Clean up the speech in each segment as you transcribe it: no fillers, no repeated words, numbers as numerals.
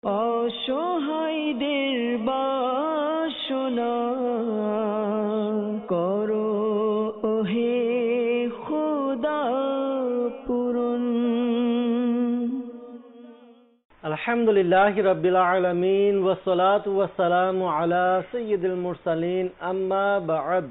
অসহায়দের বাসনা করো ওহে খোদা পূরণ। আলহামদুলিল্লাহি রাব্বিল আলামিন ওয়াসসালাতু ওয়াসসালামু আলা সাইয়্যিদিল মুরসালিন আম্মা বা'দ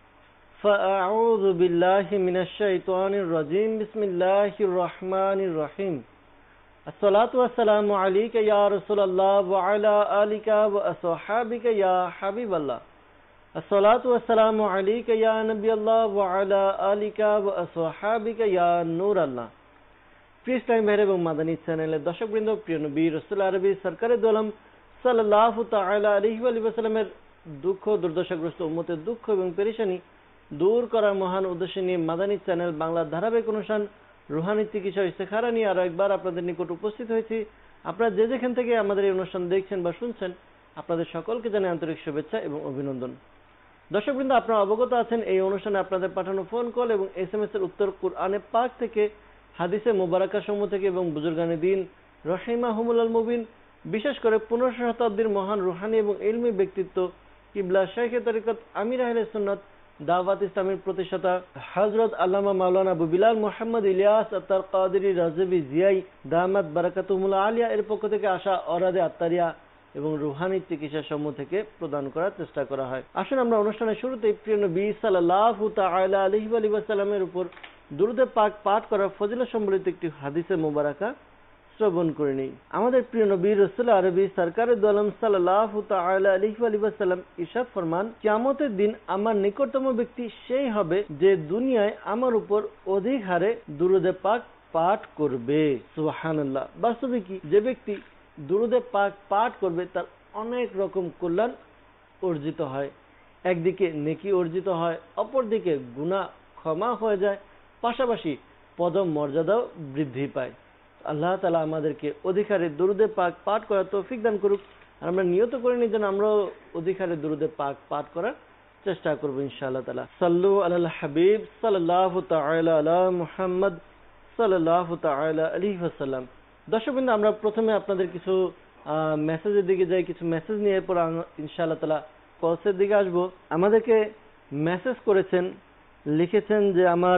ফাআউযু বিল্লাহি মিনাশ শাইতানির রাজীম বিসমিল্লাহির রহমানির রহিম। আসসালাতু ওয়াসসালামু আলাইকা ইয়া রাসূলুল্লাহ ওয়া আলা আলিকা ওয়া আসহাবিকা ইয়া হাবিবাল্লাহ। আসসালাতু ওয়াসসালামু আলাইকা ইয়া নবিয়াল্লাহ ওয়া আলা আলিকা ওয়া আসহাবিকা ইয়া নূরাল্লাহ। প্রিয় ইসলামী ভাইরা এবং মাদানী চ্যানেলের দর্শকবৃন্দ, প্রিয় নবী রাসূল আরবি সরকারে দো আলম সাল্লাল্লাহু তাআলা আলাইহি ওয়া সাল্লামের দুঃখ দুর্দশাগ্রস্ত উম্মতের দুঃখ এবং পেরেশানি দূর করার মহান উদ্দেশ্য নিয়ে মাদানী চ্যানেল বাংলার ধারাবাহিক অনুষ্ঠান রুহানি চিকিৎসা ইস্তেখারা নিয়ে আরো একবার আপনাদের নিকট উপস্থিত হয়েছি। আপনারা যে যেখান থেকে আমাদের এই অনুষ্ঠান দেখছেন বা শুনছেন, আপনাদের সকলকে জানাই আন্তরিক শুভেচ্ছা এবং অভিনন্দন। দর্শকবৃন্দ, আপনারা অবগত আছেন এই অনুষ্ঠানে আপনাদের পাঠানো ফোন কল এবং SMS এর উত্তর কুরআনে পাক থেকে, হাদিসে মুবারাকা সমূহ থেকে এবং বুজুর্গানে দিন রহিমাহুমুল্লাহ মুবিন, বিশেষ করে 15 শতাব্দীর মহান রুহানি এবং ইলমি ব্যক্তিত্ব কিবলা শাইখে তরিকত আমির আহলে সুন্নাত দাওয়াত ইসলামের প্রতিষ্ঠাতা হযরত আল্লামা মাওলানা আবু বিলাল মুহাম্মদ ইলিয়াস আত্তার কাদেরী রাজবি জিয়াই দামাত বারাকাতুহুল আলিয়া এর পক্ষ থেকে আসা অরাদে আত্তারিয়া এবং রুহানি চিকিৎসা সমূহ থেকে প্রদান করার চেষ্টা করা হয়। আসুন আমরা অনুষ্ঠানের শুরুতেই প্রিয় নবী সাল্লাল্লাহু তাআলা আলাইহি ওয়া সাল্লামের উপর দুরূদে পাক পাঠ করার ফজিলত সম্বলিত একটি হাদিসে মুবারাকা শ্রবণ করে নিই। আমাদের প্রিয় নবী রাসূল আরবি সরকারে দো আলম সাল্লাল্লাহু তাআলা আলাইহি ওয়া সাল্লাম ইরশাদ ফরমান, কিয়ামতের দিন আমার নিকটতম ব্যক্তি সেই হবে যে দুনিয়ায় আমার উপর অধিক হারে দুরূদে পাক পাঠ করবে। সুবহানাল্লাহ। বাস্তবে কি, যে ব্যক্তি দুরূদে পাক পাঠ করবে তার অনেক রকম কল্যাণ অর্জিত হয়। একদিকে নেকি অর্জিত হয়, অপরদিকে গুনাহ ক্ষমা হয়ে যায়, পাশাপাশি পদম মর্যাদাও বৃদ্ধি পায়। আল্লাহ তাআলা আমাদেরকে অধিকারে দুরূদে পাক পাঠ করার তৌফিক দান করুক। আর আমরা নিয়ত করে নিই যেন আমরাও অধিকারে দুরূদে পাক পাঠ করার চেষ্টা করব ইনশাআল্লাহ তাআলা। সাল্লু আলাল হাবিব সাল্লাল্লাহু তাআলা আলা মুহাম্মদ সাল্লাল্লাহু তাআলা আলাইহি ওয়াসাল্লাম। দর্শকবৃন্দ, আমরা প্রথমে আপনাদের কিছু মেসেজের দিকে যাই, কিছু মেসেজ নিয়ে এরপর ইনশাআল্লাহ তাআলা কলসের দিকে আসব। আমাদেরকে মেসেজ করেছেন, লিখেছেন যে আমার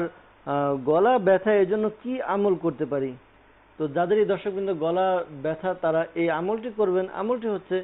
গলা ব্যথা, এর জন্য কি আমল করতে পারি? তো যাদের এই দর্শকবৃন্দ গলা ব্যথা তারা এই আমলটি করবেন। আমলটি হচ্ছে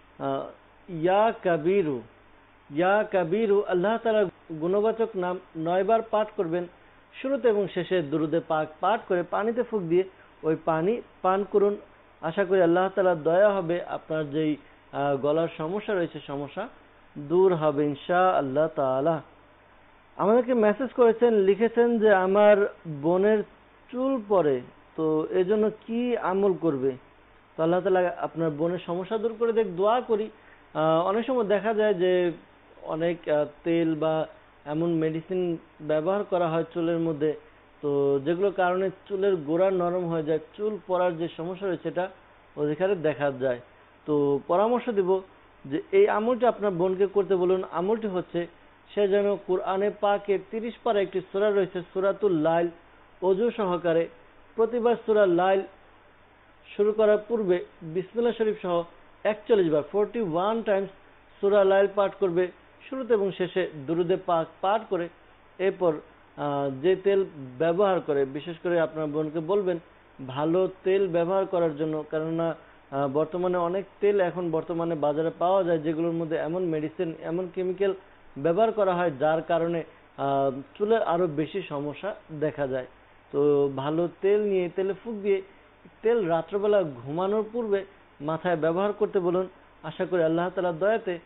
ইয়া কাবিরু, ইয়া কাবিরু, আল্লাহ তাআলা গুণবাচক নাম 9 বার পাঠ করবেন। শুরুতে এবং শেষে দুরূদে পাক পাঠ করে পানিতে ফুঁক দিয়ে ওই পানি পান করুন। আশা করি আল্লাহ তাআলা দয়া হবে, আপনার যেই গলার সমস্যা রয়েছে সমস্যা দূর হবে ইনশাআল্লাহ তাআলা। আমাদেরকে মেসেজ করেছেন, লিখেছেন যে আমার বোনের চুল পড়ে, তো এজন্য কি আমল করবে? তো আল্লাহ তাআলা আপনার বোনের সমস্যা দূর করে দেখ, দোয়া করি। অনেক সময় দেখা যায় যে অনেক তেল বা এমন মেডিসিন ব্যবহার করা হয় চুলের মধ্যে, তো যেগুলোর কারণে চুলের গোড়া নরম হয়ে যায়, চুল পড়ার যে সমস্যা রয়েছে এটা অধিকারে দেখা যায়। তো পরামর্শ দিব যে এই আমলটি আপনার বোনকে করতে বলুন। আমলটি হচ্ছে সে যেন কুরআনে পাকের 30 পারা একটি সূরা রয়েছে সূরাতুল লাইল, ওযু সহকারে প্রতিবার সূরা লাইল শুরু করার পূর্বে বিসমিল্লাহ শরীফ সহ 41 বার 41 টাইমস সূরা লাইল পাঠ করবে। শুরুতে এবং শেষে দুরূদে পাক পাঠ করে এরপর যে তেল ব্যবহার করে, বিশেষ করে আপনার বোনকে বলবেন ভালো তেল ব্যবহার করার জন্য, কেননা বর্তমানে অনেক তেল এখন বর্তমানে বাজারে পাওয়া যায় যেগুলোর মধ্যে এমন মেডিসিন, এমন কেমিক্যাল ব্যবহার করা হয় যার কারণে চুলের আরো বেশি সমস্যা দেখা যায়। তো ভালো তেল নিয়ে তেলে ফুঁক দিয়ে তেল রাত্রবেলা ঘুমানোর পূর্বে মাথায় ব্যবহার করতে বলুন। আশা করি আল্লাহ তাআলার দয়াতে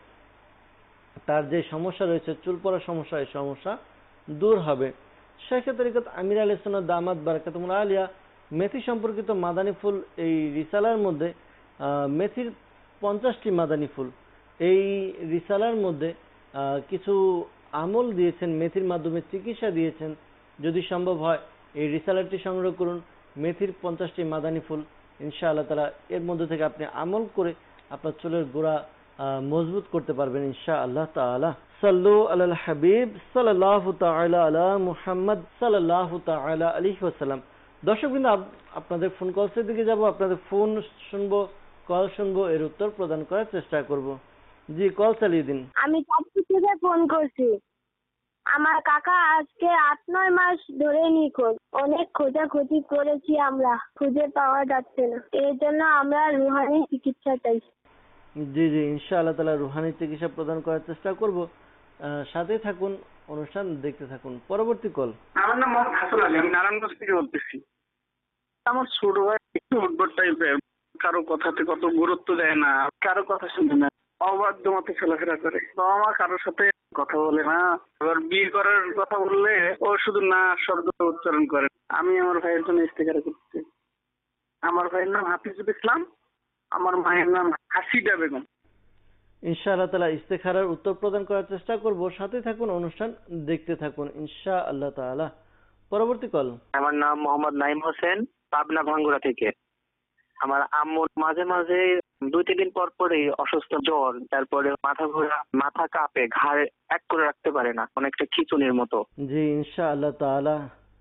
তার যে সমস্যা রয়েছে চুল পড়ার সমস্যা, এই সমস্যা দূর হবে। শাইখে তরিকত আমির আহলে সুন্নাত দামাত বারাকাতুহুল আলিয়া মেথি সম্পর্কিত মাদানী ফুল এই রিসালার মধ্যে মেথির 50টি মাদানী ফুল, এই রিসালার মধ্যে কিছু আমল দিয়েছেন, মেথির মাধ্যমে চিকিৎসা দিয়েছেন। যদি সম্ভব হয় এই রিসালারটি সংগ্রহ করুন, মেথির 50টি মাদানী ফুল, ইনশাআল্লাহ তাআলা এর মধ্যে থেকে আপনি আমল করে আপনার চুলের গোড়া মজবুত করতে পারবেন ইনশাআল্লাহ তাআলা। সাল্লু আলাল হাবিব সাল্লাল্লাহু তাআলা আলা মুহাম্মদ সাল্লাল্লাহু তাআলা আলাইহি ওয়াসাল্লাম। দর্শকবৃন্দ, আপনাদের ফোন কলসের দিকে যাব, আপনাদের ফোন শুনবো, কল শুনবো, এর উত্তর প্রদান করার চেষ্টা করব। জি, কল চালিয়ে দিন। আমি চাঁদপুর থেকে ফোন করছি। আমার কাকা আজকে 8-9 মাস ধরে নিখোঁজ। অনেক খোঁজাখুঁজি করেছি আমরা, খুঁজে পাওয়া যাচ্ছে না। এর জন্য আমরা রুহানি চিকিৎসা চাই। জি জি, ইনশাআল্লাহ তাআলা রুহানি চিকিৎসা প্রদান করার চেষ্টা করব। সাথে থাকুন, অনুষ্ঠান দেখতে থাকুন। পরবর্তী কল। আমার নাম মোহাম্মদ হাসান আলী, আমি নারায়ণগঞ্জ থেকে বলতেছি। আমার ছোট ভাই একটু উদ্ভট টাইপের, কারো কথাতে কত গুরুত্ব দেয় না, কারো কথা শুনে না, অবাধ্য মতো চলাফেরা করে। বাবা মা কারোর সাথে কথা বলে না, এবার বিয়ে করার কথা বললে ও শুধু না শব্দ উচ্চারণ করে। আমি আমার ভাইয়ের জন্য ইস্তেখারা করতে। আমার ভাইয়ের নাম হাফিজুল ইসলাম, আমার মায়ের নাম হাসিদা বেগম। ইনশাআল্লাহ তাআলা ইস্তেখারার উত্তর প্রদান করার চেষ্টা করব। সাথে থাকুন, অনুষ্ঠান দেখতে থাকুন ইনশাআল্লাহ তাআলা। পরবর্তী কল। আমার নাম মোহাম্মদ নাইম হোসেন, পাবনা ভাঙ্গুড়া থেকে। আমার আম্মুর মাঝে মাঝে 2-3 দিন পর পরই অসুস্থ জ্বর, তারপরে মাথা ঘোরা, মাথা কাঁপে, ঘাড় এক করে রাখতে পারে না, অনেকটা খিঁচুনির মতো। জি, ইনশাআল্লাহ তাআলা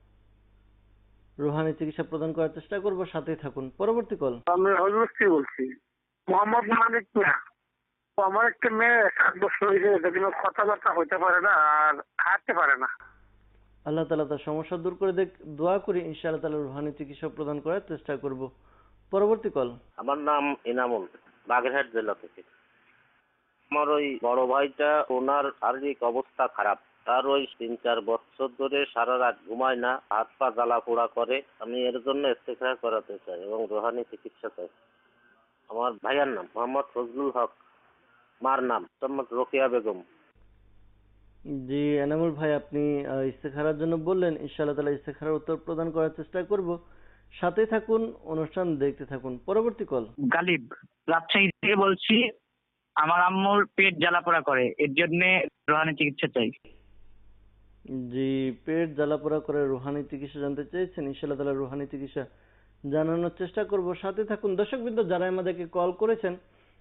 রুহানি চিকিৎসা প্রদান করার চেষ্টা করব। সাথেই থাকুন। পরবর্তী কল। আমি হজরতকে বলছি, মোহাম্মদ মালিক না। তো আমার একটা মেয়ে 7 বছর হয়েছে, কিন্তু কথাবার্তা হইতে পারে না আর হাঁটতে পারে না। আল্লাহ তাআলা তার সমস্যা দূর করে দেখ, দোয়া করি ইনশাআল্লাহ তাআলা রুহানি চিকিৎসা প্রদান করার চেষ্টা করব। পরবর্তী কল। আমার নাম ইনামুল, বাগেরহাট জেলা থেকে। আমার ওই বড় ভাইটা, ওনার শারীরিক অবস্থা খারাপ। তার ওই 3-4 বছর ধরে সারা রাত ঘুমায় না, হাত পা জ্বালা পোড়া করে। আমি এর জন্য ইস্তেখরা করাতে চাই এবং রুহানি চিকিৎসা চাই। আমার ভাইয়ার নাম মোহাম্মদ ফজলুল হক, মার নাম মোহাম্মদ রোকেয়া বেগম। জি এনামুল ভাই, আপনি ইস্তেখারার জন্য বললেন, ইনশাআল্লাহ তাআলা ইস্তেখারার উত্তর প্রদান করার চেষ্টা করব। সাথে থাকুন, অনুষ্ঠান দেখতে থাকুন। পরবর্তী কল। গালিব, রাজশাহী থেকে বলছি। আমার আম্মুর পেট জ্বালাপোড়া করে, এর জন্য রুহানি চিকিৎসা চাই। জি, পেট জ্বালাপোড়া করে রুহানি চিকিৎসা জানতে চেয়েছেন, ইনশাআল্লাহ তাআলা রুহানি চিকিৎসা জানানোর চেষ্টা করব। সাথে থাকুন। দর্শকবৃন্দ, যারা আমাদেরকে কল করেছেন,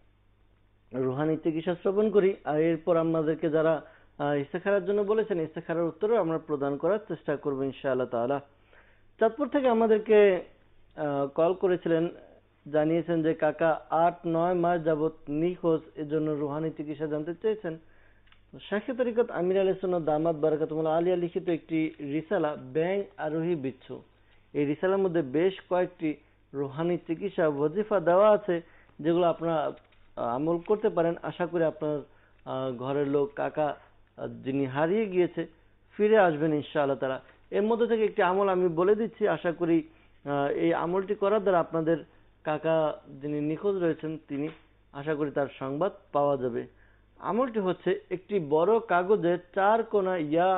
রুহানি চিকিৎসা শ্রবণ করি, আর এরপর আমাদেরকে যারা ইস্তেখারার জন্য বলেছেন, ইস্তেখারার উত্তরও আমরা প্রদান করার চেষ্টা করব ইনশাআল্লাহ তাআলা। চাঁদপুর থেকে আমাদেরকে কল করেছিলেন, জানিয়েছেন যে কাকা 8-9 মাস যাবত নিখোঁজ, এর জন্য রুহানি চিকিৎসা জানতে চেয়েছেন। শাইখে তরিকত আমির আহলে সুন্নাত দামাত বারাকাতুহুল আলিয়া লিখিত একটি রিসালা ব্যাং আরোহী বিচ্ছু, এই রিসালার মধ্যে বেশ কয়েকটি রুহানি চিকিৎসা ওয়াজিফা দেওয়া আছে, যেগুলো আপনারা আমল করতে পারেন। আশা করি আপনার ঘরের লোক, কাকা যিনি হারিয়ে গিয়েছে, ফিরে আসবেন ইনশাআল্লাহ তাআলা। এর মধ্যে থেকে একটি আমল আমি বলে দিচ্ছি, আশা করি এই আমলটি করার দ্বারা আপনাদের কাকা যিনি নিখোঁজ রয়েছেন, তিনি আশা করি তার সংবাদ পাওয়া যাবে। আমলটি হচ্ছে, একটি বড় কাগজে 4 কোণা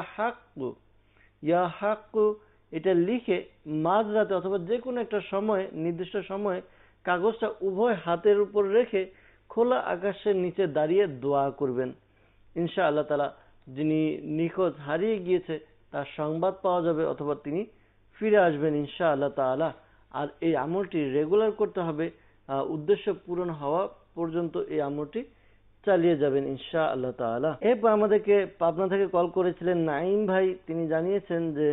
ইয়া হাক্কু এটা লিখে মাঝরাতে অথবা যে কোনো একটা সময়ে, নির্দিষ্ট সময়ে কাগজটা উভয় হাতের উপর রেখে খোলা আকাশের নিচে দাঁড়িয়ে দোয়া করবেন। ইনশাআল্লাহ তাআলা যিনি নিখোঁজ হারিয়ে গিয়েছে তার সংবাদ পাওয়া যাবে, অথবা তিনি ফিরে আসবেন ইনশাআল্লাহ তাআলা। আর এই আমলটি রেগুলার করতে হবে, উদ্দেশ্য পূরণ হওয়া পর্যন্ত এই আমলটি চালিয়ে যাবেন ইনশাআল্লাহ তাআলা। এরপর আমাদেরকে পাবনা থেকে কল করেছিলেন নাইম ভাই, তিনি জানিয়েছেন যে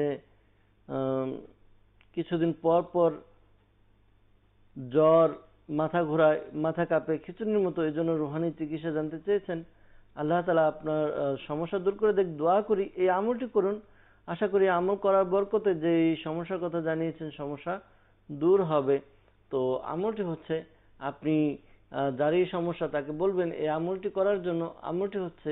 কিছুদিন পর পর জ্বর, মাথা ঘোরায়, মাথা কাঁপে, খিঁচুনির মতো, এই জন্য রুহানি চিকিৎসা জানতে চেয়েছেন। আল্লাহ তাআলা আপনার সমস্যা দূর করে দেখ, দোয়া করি এই আমলটি করুন। আশা করি আমল করার বরকতে যে এই সমস্যার কথা জানিয়েছেন, সমস্যা দূর হবে। তো আমলটি হচ্ছে, আপনি যার এই সমস্যা তাকে বলবেন এই আমলটি করার জন্য। আমলটি হচ্ছে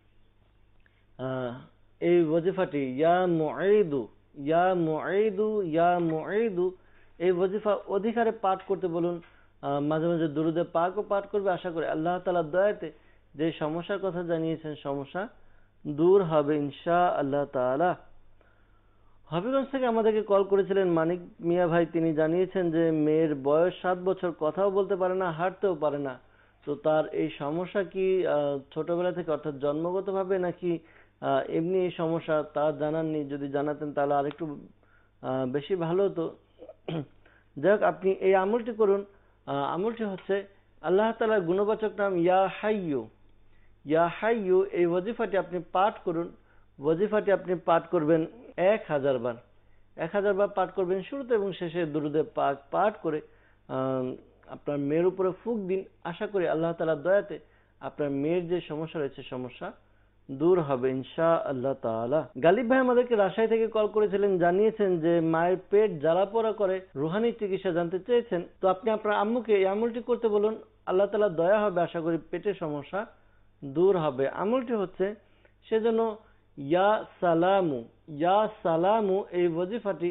এই ওয়াজিফাটি, ইয়া মুঈদু ইয়া মুঈদু ইয়া মুঈদু, এই ওয়াজিফা অধিকারে পাঠ করতে বলুন। মাঝে মাঝে দুরুদে পাকও পাঠ করবে। আশা করি আল্লাহ তাআলার দয়াতে যে সমস্যার কথা জানিয়েছেন, সমস্যা দূর হবে ইনশাআল্লাহ তাআলা। হবিগঞ্জ থেকে আমাদেরকে কল করেছিলেন মানিক মিয়া ভাই, তিনি জানিয়েছেন যে মেয়ের বয়স 7 বছর, কথাও বলতে পারে না, হাঁটতেও পারে না। তো তার এই সমস্যা কি ছোটবেলা থেকে, অর্থাৎ জন্মগতভাবে, নাকি এমনি এই সমস্যা, তা জানাননি। যদি জানাতেন তাহলে আরেকটু বেশি ভালো হতো। যাই হোক, আপনি এই আমলটি করুন। আমলটি হচ্ছে আল্লাহ তাআলার গুণবাচক নাম ইয়া হাইয়ু। ইয়া হাইয়ু, এই ওয়াজিফাটি আপনি পাঠ করুন। ওয়াজিফাটি আপনি পাঠ করবেন 1000 বার। 1000 বার পাঠ করবেন, শুরুতে এবং শেষে দুরুদে পাক পাঠ করে আপনার মেয়ের উপরে ফুঁক দিন, আশা করি আল্লাহ তাআলার দয়াতে আপনার মেয়ের যে সমস্যা রয়েছে সমস্যা দূর হবে ইনশাআল্লাহ তাআলা। গালিব ভাই আমাদেরকে রাজশাহী থেকে কল করেছিলেন, জানিয়েছেন যে মায়ের পেট জ্বালা পোড়া করে, রুহানি চিকিৎসা জানতে চেয়েছেন। তো আপনি আপনার আম্মুকে এই আমলটি করতে বলুন, আল্লাহ তাআলা দয়া হবে, আশা করি পেটের সমস্যা দূর হবে। আমলটি হচ্ছে সেজন্য ইয়া সালামু এই ওয়াজিফাটি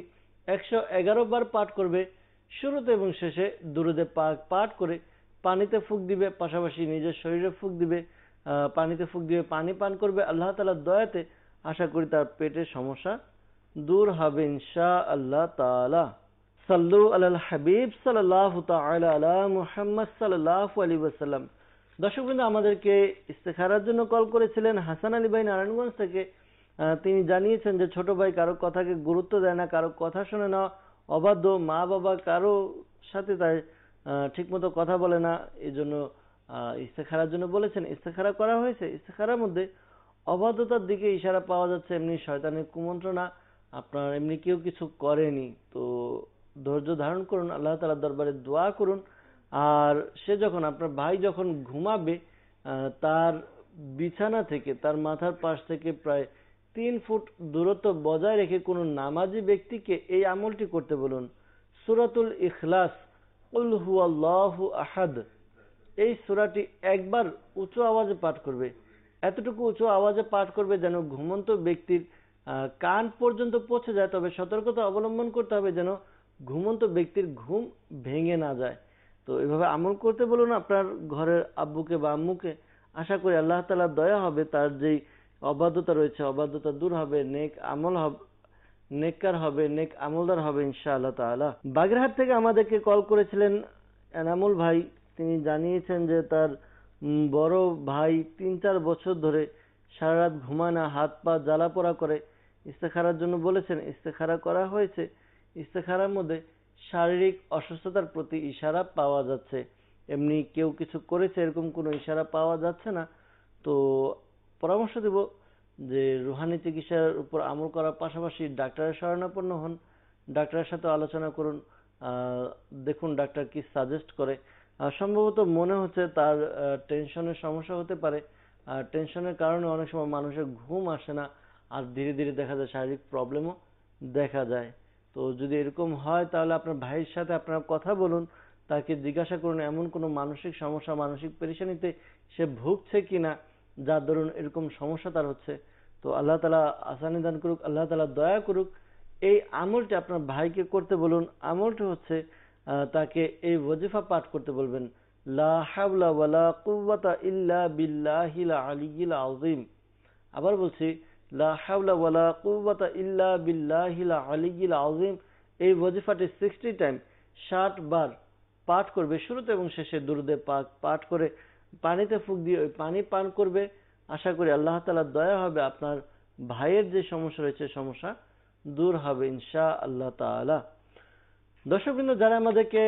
111 বার পাঠ করবে। শুরুতে এবং শেষে দুরুদে পাক পাঠ করে পানিতে ফুঁক দিবে, পাশাপাশি নিজের শরীরে ফুঁক দিবে, পানিতে ফুঁক দিবে, পানি পান করবে। আল্লাহ তাআলার দয়াতে আশা করি তার পেটের সমস্যা দূর হবে ইনশাআল্লাহ তাআলা। সাল্লু আলাল হাবিব সাল্লাল্লাহু তাআলা আলা মুহাম্মদ সাল্লাল্লাহু আলাইহি ওয়াসাল্লাম। দর্শকবৃন্দ আমাদেরকে ইস্তেখারার জন্য কল করেছিলেন হাসান আলী ভাই নারায়ণগঞ্জ থেকে। তিনি জানিয়েছেন যে ছোট ভাই কারো কথাকে গুরুত্ব দেয় না, কারো কথা শুনে না, অবাধ্য, মা বাবা কারো সাথে তাই ঠিকমতো কথা বলে না, এই জন্য ইস্তেখারার জন্য বলেছেন। ইস্তেখারা করা হয়েছে, ইস্তেখারার মধ্যে অবাধ্যতার দিকে ইশারা পাওয়া যাচ্ছে, এমনি শয়তানের কুমন্ত্রণা, আপনার এমনি কেউ কিছু করেনি। তো ধৈর্য ধারণ করুন, আল্লাহ তাআলার দরবারে দোয়া করুন। আর সে যখন আপনার ভাই যখন ঘুমাবে তার বিছানা থেকে, তার মাথার পাশ থেকে প্রায় 3 ফুট দূরত্ব বজায় রেখে কোনো নামাজি ব্যক্তিকে এই আমলটি করতে বলুন। সূরাতুল ইখলাস, কুল হুয়াল্লাহু আহাদ, এই সূরাটি একবার উঁচু আওয়াজে পাঠ করবে। এতটুকু উঁচু আওয়াজে পাঠ করবে যেন ঘুমন্ত ব্যক্তির কান পর্যন্ত পৌঁছে যায়। তবে সতর্কতা অবলম্বন করতে হবে যেন ঘুমন্ত ব্যক্তির ঘুম ভেঙে না যায়। তো এভাবে আমল করতে বলুন আপনার ঘরের আব্বুকে বা আম্মুকে। আশা করি আল্লাহ তাআলার দয়া হবে, তার যেই অবাধ্যতা রয়েছে অবাধ্যতা দূর হবে, নেক আমল হবে, নেককার হবে, নেক আমলদার হবে ইনশাআল্লাহ তাআলা। বাগেরহাট থেকে আমাদেরকে কল করেছিলেন এনামুল ভাই। তিনি জানিয়েছেন যে তার বড় ভাই 3-4 বছর ধরে সারা রাত ঘুমায় না, হাত পা জ্বালা পোড়া করে। ইস্তেখারার জন্য বলেছেন, ইস্তেখারা করা হয়েছে। ইস্তেখারার মধ্যে শারীরিক অসুস্থতার প্রতি ইশারা পাওয়া যাচ্ছে, এমনি কেউ কিছু করেছে এরকম কোনো ইশারা পাওয়া যাচ্ছে না। তো পরামর্শ দেব যে রুহানি চিকিৎসার উপর আমল করার পাশাপাশি ডাক্তারের শরণাপন্ন হন, ডাক্তারের সাথে আলোচনা করুন, দেখুন ডাক্তার কি সাজেস্ট করে। সম্ভবত মনে হচ্ছে তার টেনশনের সমস্যা হতে পারে। টেনশনের কারণে অনেক সময় মানুষের ঘুম আসে না, আর ধীরে ধীরে দেখা যায় শারীরিক প্রবলেমও দেখা যায়। তো যদি এরকম হয় তাহলে আপনার ভাইয়ের সাথে আপনারা কথা বলুন, তাকে জিজ্ঞাসা করুন এমন কোনো মানসিক সমস্যা, মানসিক পেরেশানিতে সে ভুগছে কিনা যার দরুন এরকম সমস্যা তার হচ্ছে। তো আল্লাহ তাআলা আসানি দান করুক, আল্লাহ তাআলা দয়া করুক। এই আমলটি আপনার ভাইকে করতে বলুন। আমলটি হচ্ছে তাকে এই ওয়াজিফা পাঠ করতে বলবেন, লা হাওলা ওয়ালা কুওয়াতা ইল্লা বিল্লাহিল আলিয়্যিল আযীম। আবার বলছি, লা হাওলা ওয়ালা কুওয়াতা ইল্লা বিল্লাহিল আলিয়্যিল আযীম। এই ওয়াজিফাটি 60 টাইম 60 বার পাঠ করবে। শুরুতে এবং শেষে দুরুদে পাক পাঠ করে পানিতে ফুঁক দিয়ে ওই পানি পান করবে। আশা করি আল্লাহ তাআলার দয়া হবে, আপনার ভাইয়ের যে সমস্যা রয়েছে সমস্যা দূর হবে ইনশাআল্লাহ তাআলা। দর্শকবৃন্দ যারা আমাদেরকে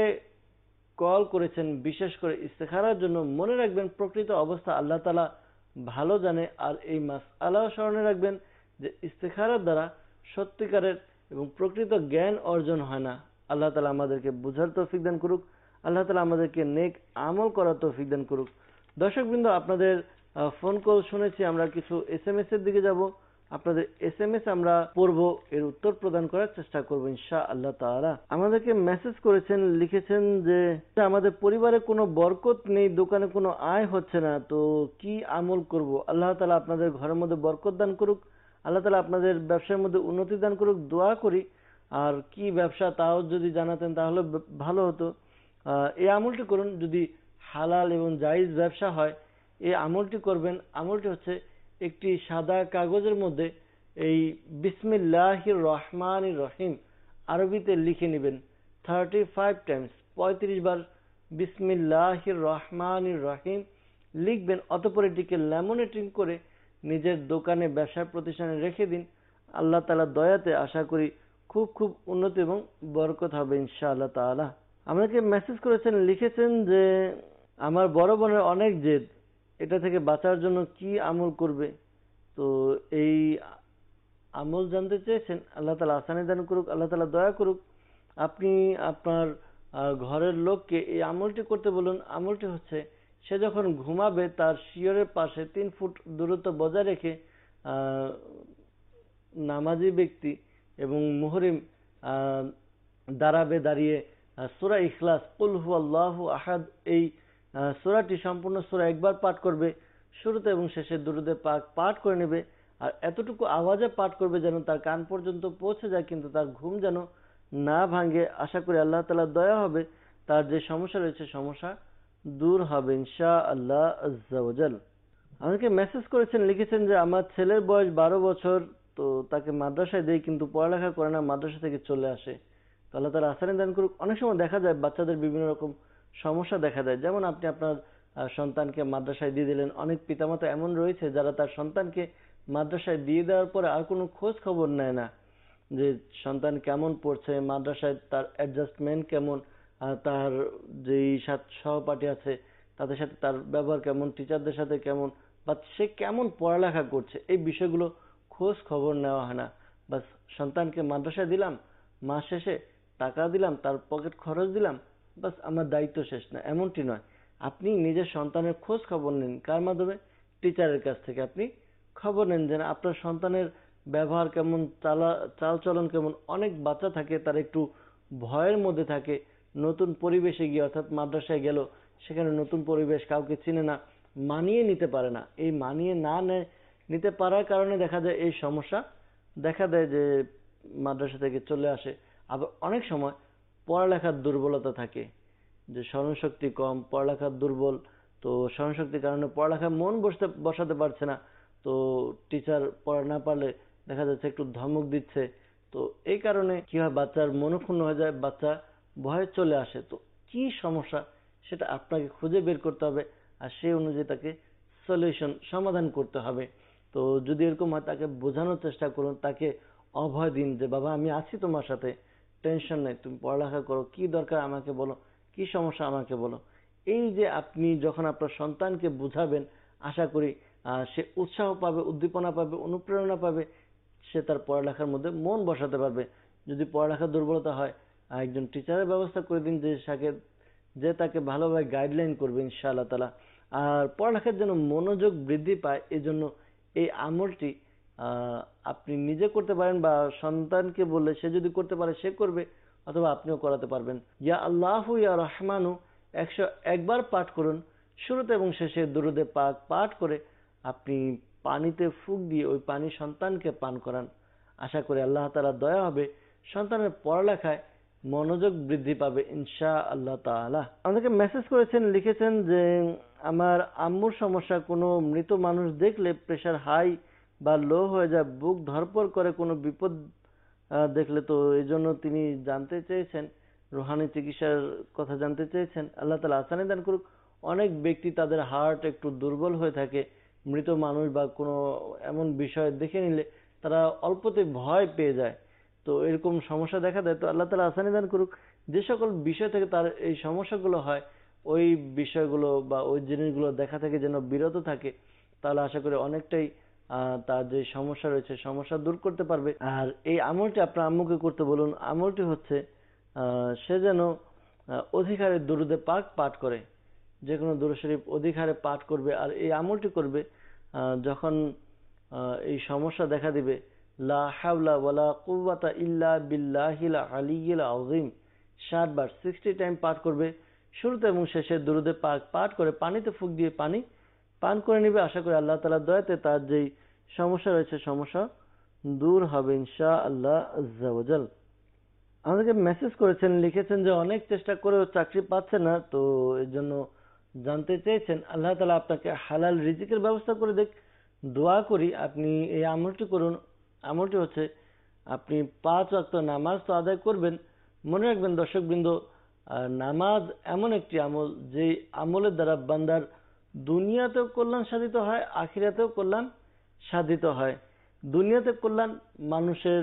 কল করেছেন বিশেষ করে ইস্তেখারার জন্য, মনে রাখবেন প্রকৃত অবস্থা আল্লাহ তাআলা ভালো জানে। আর এই মাসআলাও স্মরণে রাখবেন যে ইস্তেখারার দ্বারা সত্যিকারের এবং প্রকৃত জ্ঞান অর্জন হয় না। আল্লাহ তাআলা আমাদেরকে বুঝার তৌফিক দান করুক, আল্লাহ তাআলা আমাদেরকে নেক আমল করার তৌফিক দান করুক। দর্শকবৃন্দ আপনাদের ফোন কল শুনেছি, আমরা কিছু SMS এর দিকে যাব। আপনাদের SMS আমরা পড়ব, এর উত্তর প্রদান করার চেষ্টা করব ইনশাআল্লাহ তাআলা। আমাদেরকে মেসেজ করেছেন, লিখেছেন যে আমাদের পরিবারে কোনো বরকত নেই, দোকানে কোনো আয় হচ্ছে না, তো কি আমল করব? আল্লাহ তাআলা আপনাদের ঘরের মধ্যে বরকত দান করুক, আল্লাহ তাআলা আপনাদের ব্যবসার মধ্যে উন্নতি দান করুক, দোয়া করি। আর কি ব্যবসা তাও যদি জানাতেন তাহলে ভালো হতো। এই আমলটি করুন, যদি হালাল এবং জায়েজ ব্যবসা হয় এই আমলটি করবেন। আমলটি হচ্ছে একটি সাদা কাগজের মধ্যে এই বিসমিল্লাহির রহমানির রহিম আরবিতে লিখে নেবেন 35 টাইমস, 35 বার বিসমিল্লাহির রহমানির রহিম লিখবেন। অতঃপর এটিকে ল্যামিনেটিং করে নিজের দোকানে ব্যবসা প্রতিষ্ঠানে রেখে দিন। আল্লাহ তাআলার দয়াতে আশা করি খুব উন্নতি এবং বরকত হবে ইনশাআল্লাহ তাআলা। আমাকে মেসেজ করেছেন, লিখেছেন যে আমার বড় বোনের অনেক জেদ, এটা থেকে বাঁচার জন্য কি আমল করবে? তো এই আমল জানতে চেয়েছেন। আল্লাহ তাআলা আসানি দান করুক, আল্লাহ তাআলা দয়া করুক। আপনি আপনার ঘরের লোককে এই আমলটি করতে বলুন। আমলটি হচ্ছে সে যখন ঘুমাবে তার শিয়রের পাশে 3 ফুট দূরত্ব বজায় রেখে নামাজি ব্যক্তি এবং মুহরিম দাঁড়িয়ে সূরা ইখলাস কুল হুয়াল্লাহু আহাদ এই সূরাটি সম্পূর্ণ সূরা একবার পাঠ করবে, শুরুতে এবং শেষে দুরূদে পাক পাঠ করে নেবে। আর এতটুকু আওয়াজে পাঠ করবে যেন তার কান পর্যন্ত পৌঁছে যায়, কিন্তু তার ঘুম যেন না ভাঙে। আশা করি আল্লাহ তাআলার দয়া হবে, তার যে সমস্যা রয়েছে সমস্যা দূর হবে ইনশাআল্লাহ আজ্জা ওয়া জাল। আমাকে মেসেজ করেছেন, লিখেছেন যে আমার ছেলের বয়স 12 বছর, তো তাকে মাদ্রাসায় দেই কিন্তু পড়ালেখা করে না, মাদ্রাসা থেকে চলে আসে। তো আল্লাহ তাআলা আসানি দান করুক। অনেক সময় দেখা যায় বাচ্চাদের বিভিন্ন রকম সমস্যা দেখা দেয়, যেমন আপনি আপনার সন্তানকে মাদ্রাসায় দিয়ে দিলেন। অনেক পিতামাতা এমন রয়েছে যারা তার সন্তানকে মাদ্রাসায় দিয়ে দেওয়ার পরে আর কোনো খোঁজ খবর নেয় না যে সন্তান কেমন পড়ছে, মাদ্রাসায় তার অ্যাডজাস্টমেন্ট কেমন, তার যেই সহপাঠী আছে তাদের সাথে তার ব্যবহার কেমন, টিচারদের সাথে কেমন, বা সে কেমন পড়ালেখা করছে, এই বিষয়গুলো খোঁজ খবর নেওয়া হয় না। বাস সন্তানকে মাদ্রাসায় দিলাম, মাস শেষে টাকা দিলাম, তার পকেট খরচ দিলাম, বাস আমার দায়িত্ব শেষ। না, এমনটি নয়। আপনি নিজের সন্তানের খোঁজ খবর নিন। কার মাধ্যমে? টিচারের কাছ থেকে আপনি খবর নেন যে আপনার সন্তানের ব্যবহার কেমন, চালচলন কেমন। অনেক বাচ্চা থাকে তারা একটু ভয়ের মধ্যে থাকে, নতুন পরিবেশে গিয়ে, অর্থাৎ মাদ্রাসায় গেল, সেখানে নতুন পরিবেশ, কাউকে চিনে না, মানিয়ে নিতে পারে না। এই মানিয়ে না নিতে পারার কারণে দেখা যায় এই সমস্যা দেখা দেয় যে মাদ্রাসা থেকে চলে আসে। আবার অনেক সময় পড়ালেখার দুর্বলতা থাকে, যে স্মরণশক্তি কম, পড়ালেখার দুর্বল, তো স্মরণশক্তির কারণে পড়ালেখায় মন বসাতে পারছে না। তো টিচার পড়া না পারলে দেখা যাচ্ছে একটু ধমক দিচ্ছে, তো এই কারণে কি হয়, বাচ্চার মনক্ষুণ্ণ হয়ে যায়, বাচ্চা ভয়ে চলে আসে। তো কি সমস্যা সেটা আপনাকে খুঁজে বের করতে হবে, আর সেই অনুযায়ী তাকে সমাধান করতে হবে। তো যদি এরকম হয় তাকে বোঝানোর চেষ্টা করুন, তাকে অভয় দিন যে বাবা আমি আছি তোমার সাথে, টেনশন নেই, তুমি পড়ালেখা করো, কি দরকার আমাকে বলো, কি সমস্যা আমাকে বলো। এই যে আপনি যখন আপনার সন্তানকে বুঝাবেন, আশা করি সে উৎসাহ পাবে, উদ্দীপনা পাবে, অনুপ্রেরণা পাবে, সে তার পড়ালেখার মধ্যে মন বসাতে পারবে। যদি পড়ালেখার দুর্বলতা হয়, একজন টিচারের ব্যবস্থা করে দিন যে তাকে ভালোভাবে গাইডলাইন করবে ইনশাআল্লাহ তাআলা। আর পড়ালেখার যেন মনোযোগ বৃদ্ধি পায়, এজন্য এই আমলটি আপনি নিজে করতে পারেন, বা সন্তানকে বললে সে যদি করতে পারে সে করবে, অথবা আপনিও করাতে পারবেন। ইয়া আল্লাহু ইয়া রহমানু 101 বার পাঠ করুন, শুরুতে এবং শেষে দুরূদে পাক পাঠ করে আপনি পানিতে ফুঁক দিয়ে ওই পানি সন্তানকে পান করান। আশা করি আল্লাহ তাআলার দয়া হবে, সন্তানের পড়ালেখায় মনোযোগ বৃদ্ধি পাবে ইনশাআল্লাহ তাআলা। আমাদেরকে মেসেজ করেছেন, লিখেছেন যে আমার আম্মুর সমস্যা, কোনো মৃত মানুষ দেখলে প্রেশার হাই বা লো হয়ে যায়, বুক ধড়ফড় করে কোনো বিপদ দেখলে। তো এই জন্য তিনি জানতে চেয়েছেন, রুহানি চিকিৎসার কথা জানতে চেয়েছেন। আল্লাহ তাআলা আসানি দান করুক। অনেক ব্যক্তি তাদের হার্ট একটু দুর্বল হয়ে থাকে, মৃত মানুষ বা কোনো এমন বিষয় দেখে নিলে তারা অল্পতে ভয় পেয়ে যায়। তো এরকম সমস্যা দেখা দেয়, তো আল্লাহ তাআলা আসানি দান করুক। যে সকল বিষয় থেকে তার এই সমস্যাগুলো হয়, ওই বিষয়গুলো বা ওই জিনিসগুলো দেখা থেকে যেন বিরত থাকে, তাহলে আশা করি অনেকটাই তার যে সমস্যা রয়েছে সমস্যা দূর করতে পারবে। আর এই আমলটি আপনার আম্মুকে করতে বলুন। আমলটি হচ্ছে সে যেন অধিক হারে দুরূদে পাক পাঠ করে, যে কোনো দুরূদ শরীফ অধিক হারে পাঠ করবে। আর এই আমলটি করবে যখন এই সমস্যা দেখা দিবে, লা হাওলা ওয়ালা কুওয়াতা ইল্লা বিল্লাহিল আলিয়্যিল আযীম 60 বার 60 টাইম পাঠ করবে। শুরুতে এবং শেষে দুরূদে পাক পাঠ করে পানিতে ফুঁক দিয়ে পানি পান করে নিবে। আশা করি আল্লাহ তাআলার দয়াতে তার যেই সমস্যা রয়েছে সমস্যা দূর হবে ইনশাআল্লাহ আজ্জা ওয়া জাল। আমাদেরকে মেসেজ করেছেন, লিখেছেন যে অনেক চেষ্টা করেও চাকরি পাচ্ছে না, তো এর জন্য জানতে চেয়েছেন আল্লাহ তাআলা আপনাকে হালাল রিজিকের ব্যবস্থা করে দেখ। দোয়া করি আপনি এই আমলটি করুন। আমলটি হচ্ছে আপনি 5 ওয়াক্ত নামাজ তো আদায় করবেন। মনে রাখবেন দর্শকবৃন্দ, নামাজ এমন একটি আমল যে আমলের দ্বারা বান্দার দুনিয়াতেও কল্যাণ সাধিত হয়, আখিরাতেও কল্যাণ সাধিত হয়। দুনিয়াতে কল্যাণ, মানুষের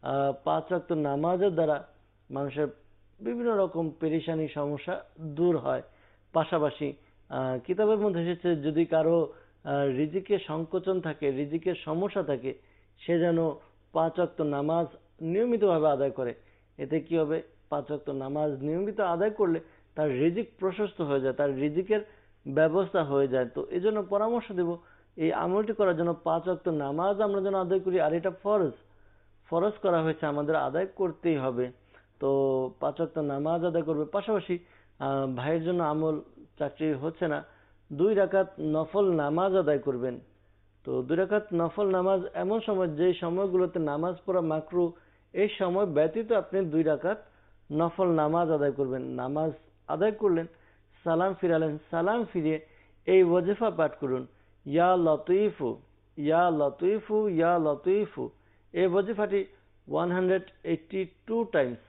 5 ওয়াক্ত নামাজের দ্বারা মানুষের বিভিন্ন রকম পেরেশানি সমস্যা দূর হয়। পাশাপাশি কিতাবের মধ্যে এসেছে যদি কারো রিজিকের সংকোচন থাকে, রিজিকের সমস্যা থাকে, সে যেন 5 ওয়াক্ত নামাজ নিয়মিতভাবে আদায় করে। এতে কি হবে, 5 ওয়াক্ত নামাজ নিয়মিত আদায় করলে তার রিজিক প্রশস্ত হয়ে যায়, তার রিজিকের ব্যবস্থা হয়ে যায়। তো এই জন্য পরামর্শ দেব এই আমলটি করার জন্য 5 ওয়াক্ত নামাজ আমরা যেন আদায় করি, আর এটা ফরজ করা হয়েছে, আমাদের আদায় করতেই হবে। তো 5 ওয়াক্ত নামাজ আদায় করবে, পাশাপাশি ভাইয়ের জন্য আমল চাকরি হচ্ছে না, 2 রাকাত নফল নামাজ আদায় করবেন। তো 2 রাকাত নফল নামাজ এমন সময় যে সময়গুলোতে নামাজ পড়া মাকরু, এই সময় ব্যতীত আপনি 2 রাকাত নফল নামাজ আদায় করবেন। নামাজ আদায় করলেন, সালাম ফিরালেন, সালাম ফিরিয়ে এই ওয়াজিফা পাঠ করুন, ইয়া লতীফু ইয়া লতীফু ইয়া লতীফু। এই ওয়াজিফাটি 182 টাইমস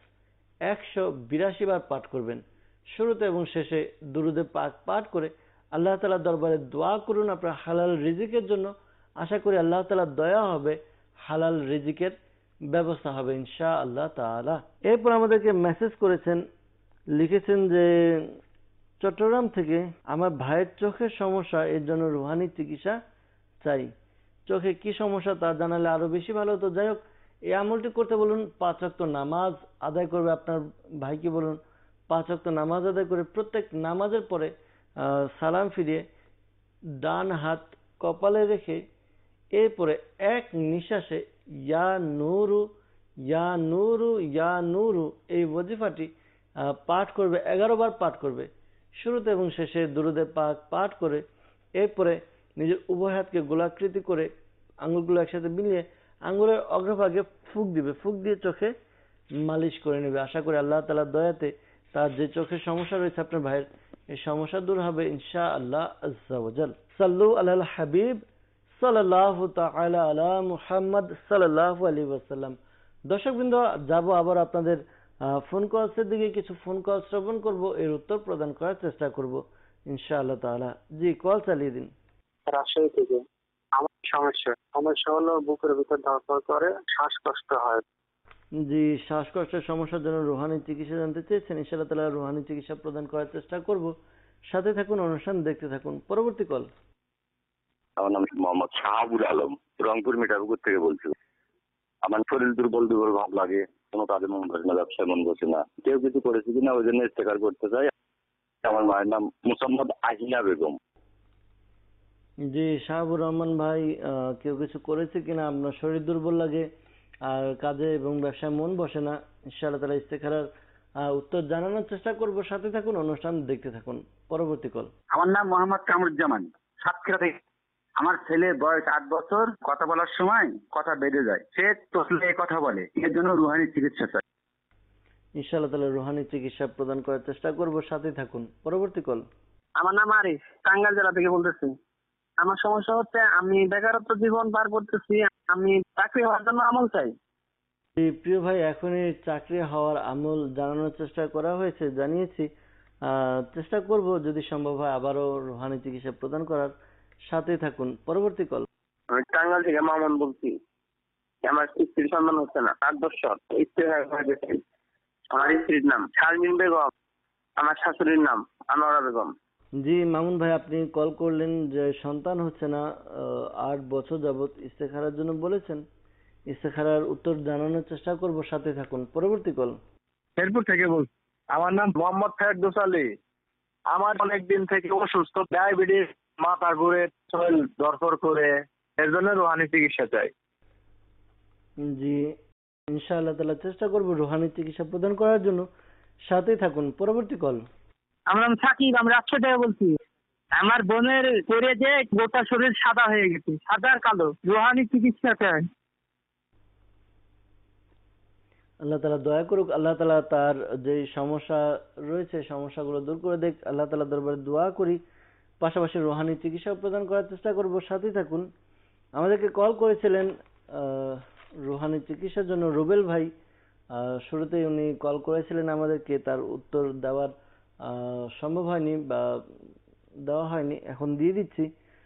182 বার পাঠ করবেন। শুরুতে এবং শেষে দুরুদে পাক পাঠ করে আল্লাহ তাআলার দরবারে দোয়া করুন আপনার হালাল রিজিকের জন্য। আশা করি আল্লাহ তাআলার দয়া হবে, হালাল রিজিকের ব্যবস্থা হবে ইনশাআল্লাহ তাআলা। এরপর আমাদেরকে মেসেজ করেছেন, লিখেছেন যে চট্টগ্রাম থেকে আমার ভাইয়ের চোখের সমস্যা, এর জন্য রুহানি চিকিৎসা চাই। চোখে কি সমস্যা তা জানালে আরো বেশি ভালো হতো। যাই হোক, এই আমলটি করতে বলুন, 5 ওয়াক্ত নামাজ আদায় করবে আপনার ভাইকে বলুন, 5 ওয়াক্ত নামাজ আদায় করে প্রত্যেক নামাজের পরে সালাম ফিরিয়ে ডান হাত কপালে রেখে এরপরে এক নিঃশ্বাসে ইয়া নূরু ইয়া নূরু ইয়া নূরু এই ওয়াজিফাটি পাঠ করবে, 11 বার পাঠ করবে। শুরুতে এবং শেষে দুরুদে পাক পাঠ করে এরপরে নিজের উভয় হাতকে গোলাকৃতি করে আঙ্গুলগুলো একসাথে মিলিয়ে আঙ্গুলের অগ্রভাগে ফুঁক দিবে, ফুঁক দিয়ে চোখে মালিশ করে নেবে। আশা করি আল্লাহ তাআলার দয়াতে তার যে চোখের সমস্যা রয়েছে আপনার ভাইয়ের, এই সমস্যা দূর হবে ইনশাআল্লাহ আজ্জা ওয়া জাল। সাল্লু আলাল হাবিব সাল্লাল্লাহু তাআলা আলা মুহাম্মদ সাল্লাল্লাহু আলাইহি ওয়াসাল্লাম। দর্শকবৃন্দ, যাব আবার আপনাদের ফোন কলসের দিকে, কিছু ফোন কল শ্রবণ করব, এর উত্তর প্রদান করার চেষ্টা করব ইনশাআল্লাহ তাআলা। জি, কল চালিয়ে দিন। রাজশাহী থেকে। আমার সমস্যা হলো বুকের ভিতর ধড়ফড় করে, শ্বাসকষ্ট হয়। জি, শ্বাসকষ্টের সমস্যার জন্য রুহানি চিকিৎসা জানতে চেয়েছেন, ইনশাআল্লাহ তাআলা রুহানি চিকিৎসা প্রদান করার চেষ্টা করব। সাথে থাকুন, অনুষ্ঠান দেখতে থাকুন। পরবর্তী কল। আমার নাম মোহাম্মদ শাহাবুল আলম, রংপুর মিঠাপুকুর থেকে বলছি। আমার শরীর দুর্বল ভাব লাগে, কোনো কাজে মন বসে না, ব্যবসায় মন বসে না। কেউ কিছু করেছে কিনা ওই জন্য ইস্তেকার করতে চাই। আমার মায়ের নাম মুসাম্মদ আহিনা বেগম। জি, শাহাবুর রহমান ভাই, কেউ কিছু করেছে কিনা, আপনার শরীর দুর্বল লাগে আর কাজে এবং ব্যবসায় মন বসে না, ইনশাআল্লাহ তাআলা ইস্তেখারার উত্তর জানানোর চেষ্টা করব। সাথে থাকুন, অনুষ্ঠান দেখতে থাকুন। পরবর্তী কল। আমার নাম মোহাম্মদ কামরুজ্জামান, সাতক্ষীরা থেকে। আমার ছেলের বয়স 8 বছর, কথা বলার সময় কথা বেড়ে যায়, সে তোসলে কথা বলে, এর জন্য রুহানি চিকিৎসা চাই। ইনশাআল্লাহ তাআলা রুহানি চিকিৎসা প্রদান করার চেষ্টা করব। সাথে থাকুন। পরবর্তী কল। আমার নাম আরিফ, টাঙ্গাইল জেলা থেকে বলতেছি। আমার সমস্যা হচ্ছে আমি বেকারত্ব জীবন পার করতেছি, আমি চাকরি হওয়ার জন্য আমল চাই। প্রিয় ভাই, এখনই চাকরি হওয়ার আমল জানানোর চেষ্টা করা হয়েছে, জানিয়েছি। চেষ্টা করব যদি সম্ভব হয় আবারও রুহানি চিকিৎসা প্রদান করার। সাথে থাকুন। পরবর্তী কল। আমি টাঙ্গাইল থেকে মামুন বলছি। আমার স্ত্রীর সন্তান হচ্ছে না, 8 বছর। স্ত্রী আমার স্ত্রীর নাম শারমিন বেগম, আমার শাশুড়ির নাম আনোয়ারা বেগম। জি মামুন ভাই, আপনি কল করলেন যে সন্তান হচ্ছে না, 8 বছর যাবত ইস্তেখারার জন্য বলেছেন। ইস্তেখারার উত্তর জানানোর চেষ্টা করব। সাথে থাকুন। পরবর্তী কল। শেরপুর থেকে বলছি। আমার নাম মোহাম্মদ ফেরদৌস আলী। আমার অনেকদিন থেকে অসুস্থ, ডায়াবেটিস, মাথা ঘুরে, শরীর ধড়ফড় করে, এর জন্য রুহানি চিকিৎসা চাই। জি, ইনশাআল্লাহ তাআলা চেষ্টা করব রুহানি চিকিৎসা প্রদান করার জন্য। সাথেই থাকুন। পরবর্তী কল। আমার নাম সাকিব, আমি রাজশাহী থেকে বলছি। আমার বোনের পরে যে গোটা শরীর সাদা হয়ে গেছে, সাদা আর কালো, রুহানি চিকিৎসা চাই। আল্লাহ তাআলা দয়া করুক, আল্লাহ তাআলা তার যে সমস্যা রয়েছে সমস্যাগুলো দূর করে দেখ। আল্লাহ তাআলা দরবারে দোয়া করি, পাশাপাশি রুহানি চিকিৎসা প্রদান করার চেষ্টা করব। সাথেই থাকুন। আমাদেরকে কল করেছিলেন রুহানি চিকিৎসার জন্য রুবেল ভাই। শুরুতেই উনি কল করেছিলেন আমাদেরকে, তার উত্তর দেওয়ার সম্ভব হয়নি বা দেওয়া হয়নি, এখন দিয়ে দিচ্ছি।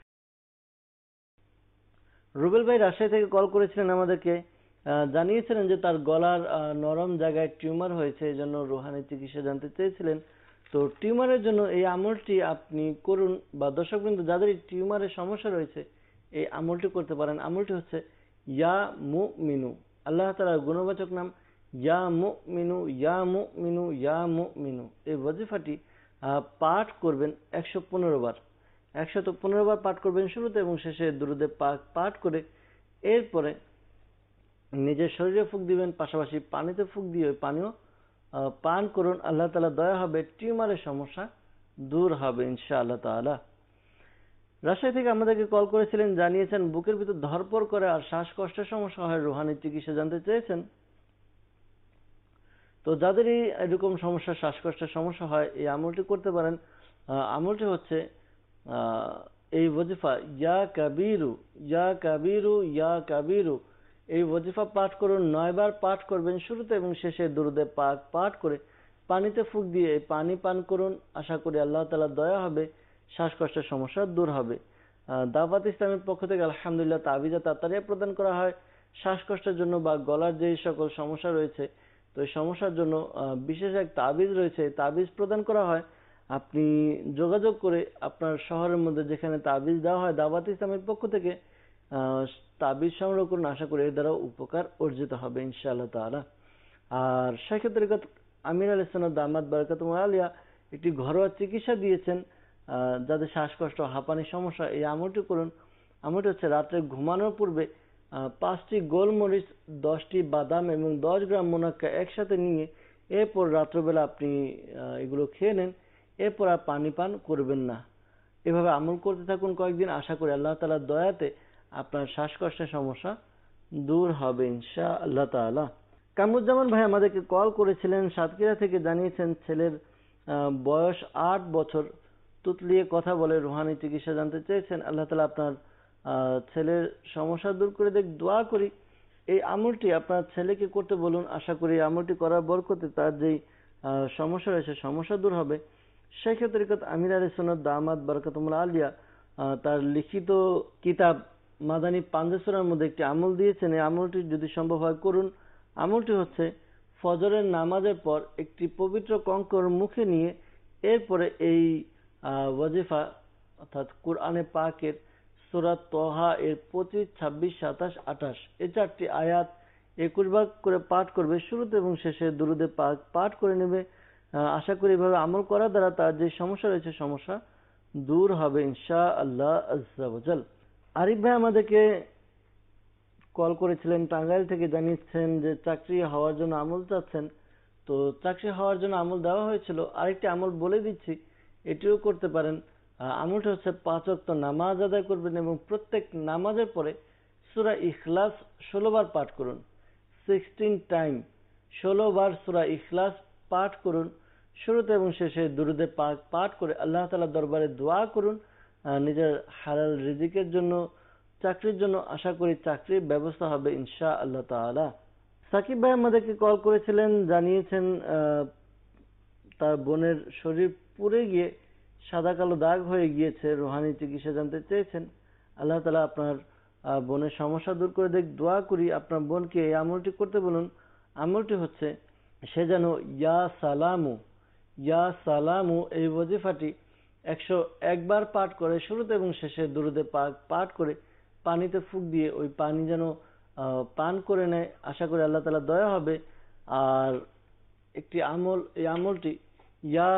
রুবেল ভাই রাজশাহী থেকে কল করেছিলেন আমাদেরকে, জানিয়েছিলেন যে তার গলার নরম জায়গায় টিউমার হয়েছে, এই জন্য রুহানি চিকিৎসা জানতে চেয়েছিলেন। তো টিউমারের জন্য এই আমলটি আপনি করুন, বা দর্শকবৃন্দ যাদের এই টিউমারের সমস্যা রয়েছে এই আমলটি করতে পারেন। আমলটি হচ্ছে ইয়া মুমিনু, আল্লাহ তাআলার গুণবাচক নাম ইয়া মুমিনু ইয়া মুমিনু ইয়া মুমিনু, এই ওয়াজিফাটি পাঠ করবেন 115 বার। 115 বার পাঠ করবেন শুরুতে এবং শেষে দুরুদে পাক পাঠ করে এরপরে নিজের শরীরে ফুঁক দিবেন, পাশাপাশি পানিতে ফুঁক দিয়ে ওই পানিও পান করুন। আল্লাহ তাআলা দয়া হবে, টিউমারের সমস্যা দূর হবে ইনশাআল্লাহ তাআলা। রাজশাহী থেকে আমাদেরকে কল করেছিলেন, জানিয়েছেন বুকের ভিতর ধরপড় করে আর শ্বাসকষ্টের সমস্যা হয়, রুহানি চিকিৎসা জানতে চেয়েছেন। তো যাদেরই এরকম সমস্যা, শ্বাসকষ্টের সমস্যা হয়, এই আমলটি করতে পারেন। আমলটি হচ্ছে এই ওয়াজিফা ইয়া কাবীরু ইয়া কাবীরু ইয়া কাবীরু, এই ওয়াজিফা পাঠ করুন। 9 বার পাঠ করবেন শুরুতে এবং শেষে দুরুদে পাক পাঠ করে পানিতে ফুঁক দিয়ে পানি পান করুন। আশা করি আল্লাহ তাআলা দয়া হবে, শ্বাসকষ্টের সমস্যা দূর হবে। দাওয়াত ইসলামের পক্ষ থেকে আলহামদুলিল্লাহ তাবিজা তাড়াতাড়ি প্রদান করা হয়। শ্বাসকষ্টের জন্য বা গলার যে সকল সমস্যা রয়েছে, তো এই সমস্যার জন্য বিশেষ এক তাবিজ রয়েছে, তাবিজ প্রদান করা হয়। আপনি যোগাযোগ করে আপনার শহরের মধ্যে যেখানে তাবিজ দেওয়া হয় দাওয়াত ইসলামের পক্ষ থেকে তাবিজ সংগ্রহ করুন। আশা করি এর দ্বারা উপকার অর্জিত হবে ইনশাআল্লাহ তাআলা। আর শাইখুত তরিকত আমির আলী সুন্নাত দামাত বারাকাতুহু আলিয়া একটি ঘরোয়া চিকিৎসা দিয়েছেন যাদের শ্বাসকষ্ট, হাঁপানির সমস্যা, এই আমলটি করুন। আমলটি হচ্ছে রাত্রে ঘুমানোর পূর্বে 5টি গোলমরিচ, 10টি বাদাম এবং 10 গ্রাম মুনাক্কা একসাথে নিয়ে এরপর রাত্রবেলা আপনি এগুলো খেয়ে নেন, এরপর আর পানি পান করবেন না। এভাবে আমল করতে থাকুন কয়েকদিন। আশা করি আল্লাহ তাআলার দয়াতে আপনার শ্বাসকষ্টের সমস্যা দূর হবে ইনশাআল্লাহ তাআলা। কামরুজ্জামান ভাই আমাদেরকে কল করেছিলেন সাতক্ষীরা থেকে, জানিয়েছেন ছেলের বয়স 8 বছর, তুতলিয়ে কথা বলে, রুহানি চিকিৎসা জানতে চেয়েছেন। আল্লাহ তাআলা আপনার ছেলের সমস্যা দূর করে দেখ, দোয়া করি। এই আমলটি আপনার ছেলেকে করতে বলুন। আশা করি এই আমলটি করার বরকতে তার যেই সমস্যা রয়েছে সমস্যা দূর হবে। শাইখুত তরিকত আমির আলী সুন্নাত দামাত বারাকাতুহু আলিয়া তার লিখিত কিতাব মাদানী পাঞ্জেসরার মধ্যে একটি আমল দিয়েছেন। এই আমলটি যদি সম্ভব হয় করুন। আমলটি হচ্ছে ফজরের নামাজের পর একটি পবিত্র কঙ্কর মুখে নিয়ে এরপরে এই ওয়াজিফা অর্থাৎ কুরআনে পাকের সূরা তহা এর 25, 26, 27, 28 এই 4টি আয়াত 21 বার করে পাঠ করবে শুরুতে এবং শেষে দুরুদে পাক পাঠ করে নেবে। আশা করি এভাবে আমল করার দ্বারা তার যে সমস্যা রয়েছে সমস্যা দূর হবে ইনশাআল্লাহ আজ্জা ওয়া জাল। আরিফ ভাই আমাদেরকে কল করেছিলেন টাঙ্গাইল থেকে, জানিয়েছেন যে চাকরি হওয়ার জন্য আমল চাচ্ছেন। তো চাকরি হওয়ার জন্য আমল দেওয়া হয়েছিল, আরেকটি আমল বলে দিচ্ছি, এটিও করতে পারেন। আমলটা হচ্ছে 5 ওয়াক্ত নামাজ আদায় করবেন এবং প্রত্যেক নামাজের পরে সূরা ইখলাস 16 বার পাঠ করুন। 16 টাইম 16 বার সূরা ইখলাস পাঠ করুন শুরুতে এবং শেষে দুরুদে পাক পাঠ করে আল্লাহ তাআলার দরবারে দোয়া করুন নিজের হালাল রিজিকের জন্য, চাকরির জন্য। আশা করি চাকরির ব্যবস্থা হবে ইনশাআল্লাহ তাআলা। সাকিব ভাই আমাদেরকে কল করেছিলেন, জানিয়েছেন তার বোনের শরীর পুড়ে গিয়ে সাদা কালো দাগ হয়ে গিয়েছে, রুহানি চিকিৎসা জানতে চেয়েছেন। আল্লাহ তাআলা আপনার বোনের সমস্যা দূর করে দেখ, দোয়া করি। আপনার বোনকে এই আমলটি করতে বলুন। আমলটি হচ্ছে সে যেন ইয়া সালামু এই ওয়াজিফাটি 101 বার পাঠ করে শুরুতে এবং শেষে দুরুদে পাক পাঠ করে পানিতে ফুঁক দিয়ে ওই পানি যেন পান করে নেয়। আশা করি আল্লাহ তাআলা দয়া হবে। আর একটি আমল, এই আমলটি ইয়া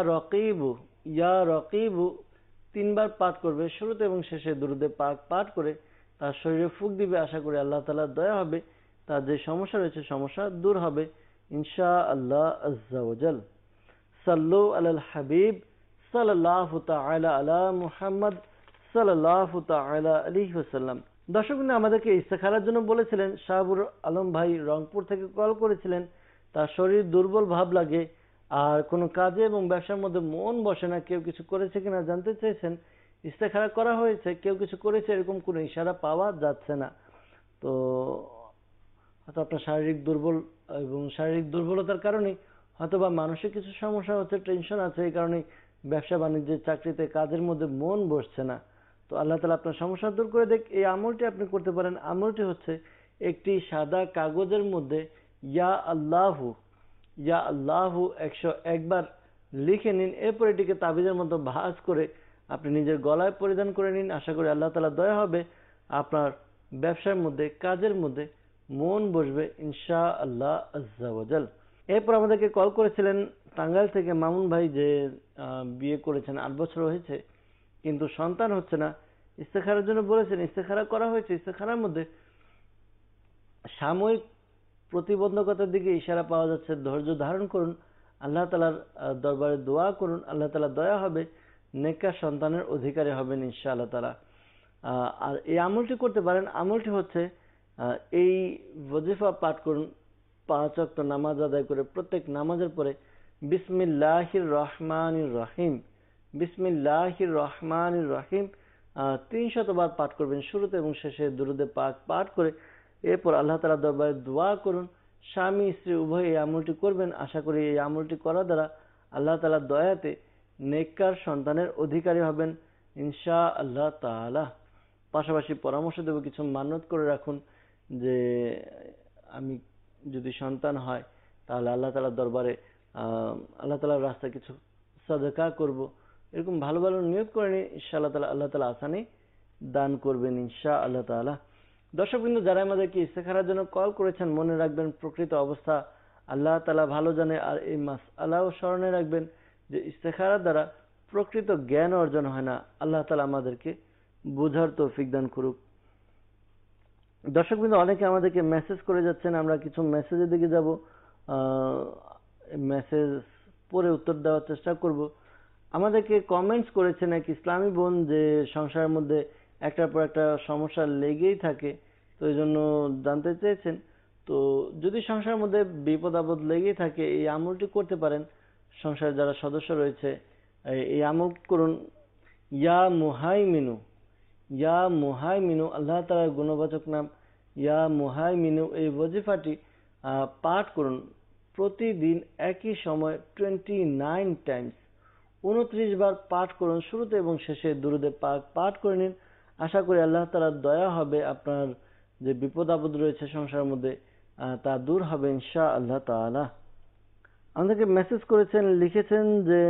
রকিবু 3 বার পাঠ করবে শুরুতে এবং শেষে দুরুদে পাক পাঠ করে তার শরীরে ফুঁক দিবে। আশা করি আল্লাহ তাআলার দয়া হবে, তার যে সমস্যা রয়েছে সমস্যা দূর হবে ইনশাআল্লাহ আজ্জা ওয়া জাল। সাল্লু আলাল হাবিব সাল্লাল্লাহু তাআলা আলা মুহাম্মদ সাল্লাল্লাহু তাআলা আলাইহি ওয়াসাল্লাম। দর্শকবৃন্দ আমাদেরকে ইস্তেখারার জন্য বলেছিলেন, শাহাবুর আলম ভাই রংপুর থেকে কল করেছিলেন। তার শরীর দুর্বল ভাব লাগে আর কোনো কাজে এবং ব্যবসার মধ্যে মন বসে না, কেউ কিছু করেছে কিনা জানতে চেয়েছেন। ইস্তেখারা করা হয়েছে, কেউ কিছু করেছে এরকম কোনো ইশারা পাওয়া যাচ্ছে না। তো হয়তো আপনার শারীরিক দুর্বলতার কারণে হয়তোবা মানসিক কিছু সমস্যা হচ্ছে, টেনশন আছে, এই কারণে ব্যবসা বাণিজ্যের চাকরিতে কাজের মধ্যে মন বসছে না। তো আল্লাহ তাআলা আপনার সমস্যা দূর করে দেখ, এই আমলটি আপনি করতে পারেন। আমলটি হচ্ছে একটি সাদা কাগজের মধ্যে ইয়া আল্লাহু 101 বার লিখে নিন, এরপর এটিকে তাবিজের মতো ভাঁজ করে আপনি নিজের গলায় পরিধান করে নিন। আশা করি আল্লাহ তাআলা দয়া হবে, আপনার ব্যবসার মধ্যে কাজের মধ্যে মন বসবে ইনশাআল্লাহ আজ্জা ওয়াজাল। এরপর আমাদেরকে কল করেছিলেন টাঙ্গাইল থেকে মামুন ভাই, যে বিয়ে করেছেন 8 বছর হয়েছে কিন্তু সন্তান হচ্ছে না। ইস্তেখারার জন্য বলেছেন, ইস্তেখারা করা হয়েছে, ইস্তেখারার মধ্যে সাময়িক প্রতিবন্ধকতার দিকে ইশারা পাওয়া যাচ্ছে। ধৈর্য ধারণ করুন, আল্লাহ তাআলার দরবারে দোয়া করুন, আল্লাহ তাআলা দয়া হবে, নেককার সন্তানের অধিকারী হবেন ইনশাআল্লাহ তাআলা। আর এই আমলটি করতে পারেন। আমলটি হচ্ছে এই ওয়াজিফা পাঠ করুন 5 ওয়াক্ত নামাজ আদায় করে, প্রত্যেক নামাজের পরে বিসমিল্লাহির রহমানির রহিম, বিসমিল্লাহির রহমানির রহিম 300 বার পাঠ করবেন, শুরুতে এবং শেষে দুরূদে পাক পাঠ করে। এরপর আল্লাহ তাআলার দরবারে দোয়া করুন। স্বামী স্ত্রী উভয় এই আমলটি করবেন। আশা করি এই আমলটি করার দ্বারা আল্লাহ তাআলার দয়াতে নেককার সন্তানের অধিকারী হবেন ইনশাআল্লাহ তাআলা। পাশাপাশি পরামর্শ দেব, কিছু মান্যত করে রাখুন যে আমি যদি সন্তান হয় তাহলে আল্লাহ তাআলার দরবারে আল্লাহ তাআলার রাস্তায় কিছু সাদকা করব। এরকম ভালো ভালো নিয়ত করে নিন, ইনশাআল্লাহ তাআলা আল্লাহ তাআলা আসানি দান করবেন ইনশাআল্লাহ তাআলা। দর্শকবৃন্দ, যারা আমাদেরকে ইস্তেখারার জন্য কল করেছেন, মনে রাখবেন প্রকৃত অবস্থা আল্লাহ তাআলা ভালো জানে। আর এই মাসআলাও স্মরণে রাখবেন যে ইস্তেখারার দ্বারা প্রকৃত জ্ঞান অর্জন হয় না। আল্লাহ তাআলা আমাদেরকে বোঝার তৌফিক দান করুক। দর্শকবৃন্দ, অনেকে আমাদেরকে মেসেজ করে যাচ্ছেন, আমরা কিছু মেসেজের দিকে যাব, মেসেজ পড়ে উত্তর দেওয়ার চেষ্টা করব। আমাদেরকে কমেন্টস করেছেন এক ইসলামী বোন যে সংসারের মধ্যে একটার পর একটা সমস্যা লেগেই থাকে, তো এই জন্য জানতে চেয়েছেন। তো যদি সংসারের মধ্যে বিপদ আপদ লেগেই থাকে, এই আমলটি করতে পারেন। সংসারে যারা সদস্য রয়েছে এই আমল করুন। ইয়া মুহাইমিনু, ইয়া মুহাইমিনু, আল্লাহ তাআলার গুণবাচক নাম ইয়া মুহাইমিনু, এই ওয়াজিফাটি পাঠ করুন প্রতিদিন একই সময় 29 টাইমস, 29 বার পাঠ করুন। শুরুতে এবং শেষে দুরূদে পাক পাঠ করে নিন। আশা করি আল্লাহ তাআলার দয়া হবে, আপনার যে বিপদ আপদ রয়েছে সংসারের মধ্যে তা দূর হবে ইনশাআল্লাহ তাআলা। আমাদেরকে মেসেজ করেছেন, লিখেছেন যে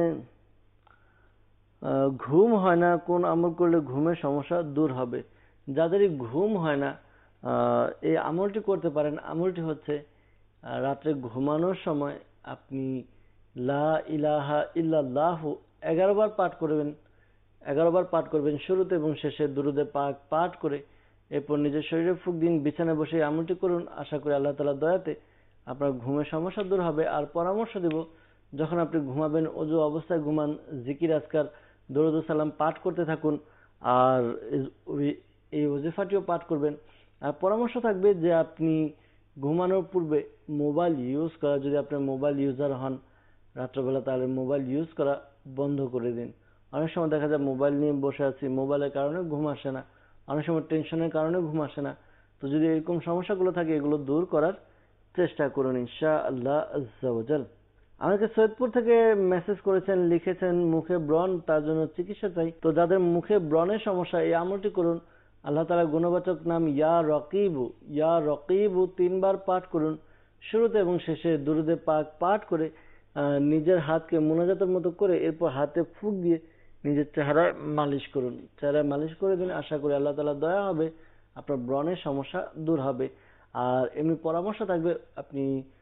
ঘুম হয় না, কোন আমল করলে ঘুমের সমস্যা দূর হবে। যাদেরই ঘুম হয় না এই আমলটি করতে পারেন। আমলটি হচ্ছে রাত্রে ঘুমানোর সময় আপনি লা ইলাহা ইল্লাল্লাহু 11 বার পাঠ করবেন। 11 বার পাঠ করবেন, শুরুতে এবং শেষে দুরূদে পাক পাঠ করে। এরপর নিজের শরীরে ফুঁক দিন, বিছানায় বসে আমলটি করুন। আশা করি আল্লাহ তাআলার দয়াতে আপনার ঘুমের সমস্যা দূর হবে। আর পরামর্শ দেব, যখন আপনি ঘুমাবেন ওযু অবস্থায় ঘুমান, জিকির আজকার দরুদ ও সালাম পাঠ করতে থাকুন। আর এই ওয়াজিফাটিও পাঠ করবেন। আর পরামর্শ থাকবে যে আপনি ঘুমানোর পূর্বে মোবাইল ইউজ করা, যদি আপনি মোবাইল ইউজার হন রাত্রবেলা, তাহলে মোবাইল ইউজ করা বন্ধ করে দিন। অনেক সময় দেখা যায় মোবাইল নিয়ে বসে আছি, মোবাইলের কারণে ঘুম আসে না, অনেক সময় টেনশনের কারণে ঘুম আসে না। তো যদি এরকম সমস্যাগুলো থাকে, এগুলো দূর করার চেষ্টা করুন ইনশাআল্লাহ আজ্জা ওয়াজাল। আমাকে সৈয়দপুর থেকে মেসেজ করেছেন, লিখেছেন মুখে ব্রণ, তার জন্য চিকিৎসা চাই। তো যাদের মুখে ব্রণের সমস্যা, এই আমলটি করুন। আল্লাহ তাআলার গুণবাচক নাম ইয়া রকিবু, ইয়া রকিবু 3 বার পাঠ করুন। শুরুতে এবং শেষে দুরূদে পাক পাঠ করে নিজের হাতকে মুনাজাতের মতো করে এরপর হাতে ফুঁক দিয়ে নিজের চেহারায় মালিশ করুন। চেহারায় মালিশ করে দিন। আশা করি আল্লাহ তাআলার দয়া হবে, আপনার ব্রণের সমস্যা দূর হবে। আর এমনি পরামর্শ থাকবে, আপনি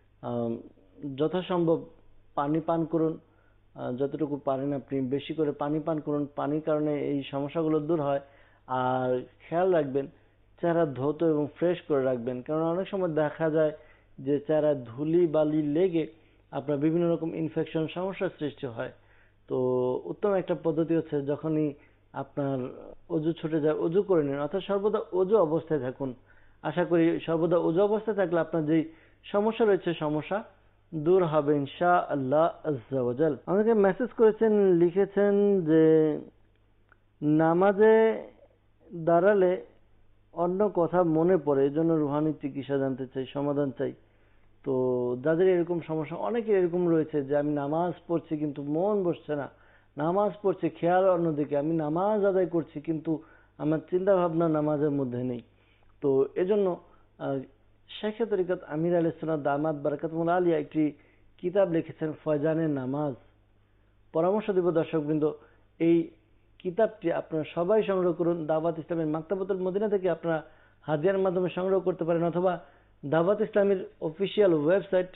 যথাসম্ভব পানি পান করুন। যতটুকু পারেন আপনি বেশি করে পানি পান করুন। পানির কারণে এই সমস্যাগুলো দূর হয়। আর খেয়াল রাখবেন চেহারা ধৌত এবং ফ্রেশ করে রাখবেন, কারণ অনেক সময় দেখা যায় যে চেহারায় ধুলি বালি লেগে আপনার বিভিন্ন রকম ইনফেকশন সমস্যার সৃষ্টি হয়। তো উত্তম একটা পদ্ধতি হচ্ছে, যখনই আপনার অজু ছুটে যায় অজু করে নিন, অর্থাৎ সর্বদা অজু অবস্থায় থাকুন। আশা করি সর্বদা অজু অবস্থায় থাকলে আপনার যেই সমস্যা রয়েছে সমস্যা দূর হবে ইনশাআল্লাহ আজ্জা ওয়াজাল। আমাকে মেসেজ করেছেন, লিখেছেন যে নামাজে দাঁড়ালে অন্য কথা মনে পড়ে, এই জন্য রুহানি চিকিৎসা জানতে চাই, সমাধান চাই। তো যাদের এরকম সমস্যা, অনেকের এরকম রয়েছে যে আমি নামাজ পড়ছি কিন্তু মন বসছে না, নামাজ পড়ছি খেয়াল অন্যদিকে, আমি নামাজ আদায় করছি কিন্তু আমার চিন্তা ভাবনা নামাজের মধ্যে নেই। তো এজন্য শেখ তরিকত আমির আলাইহিস সালাম দামাত বারাকাতুহুল আলিয়া একটি কিতাব লিখেছেন, ফয়জানের নামাজ। পরামর্শ দেব দর্শকবৃন্দ, এই কিতাবটি আপনারা সবাই সংগ্রহ করুন। দাওয়াত ইসলামের মাকতাবাতুল মদিনা থেকে আপনারা হাদিয়ার মাধ্যমে সংগ্রহ করতে পারেন, অথবা দাওয়াত ইসলামীর অফিসিয়াল ওয়েবসাইট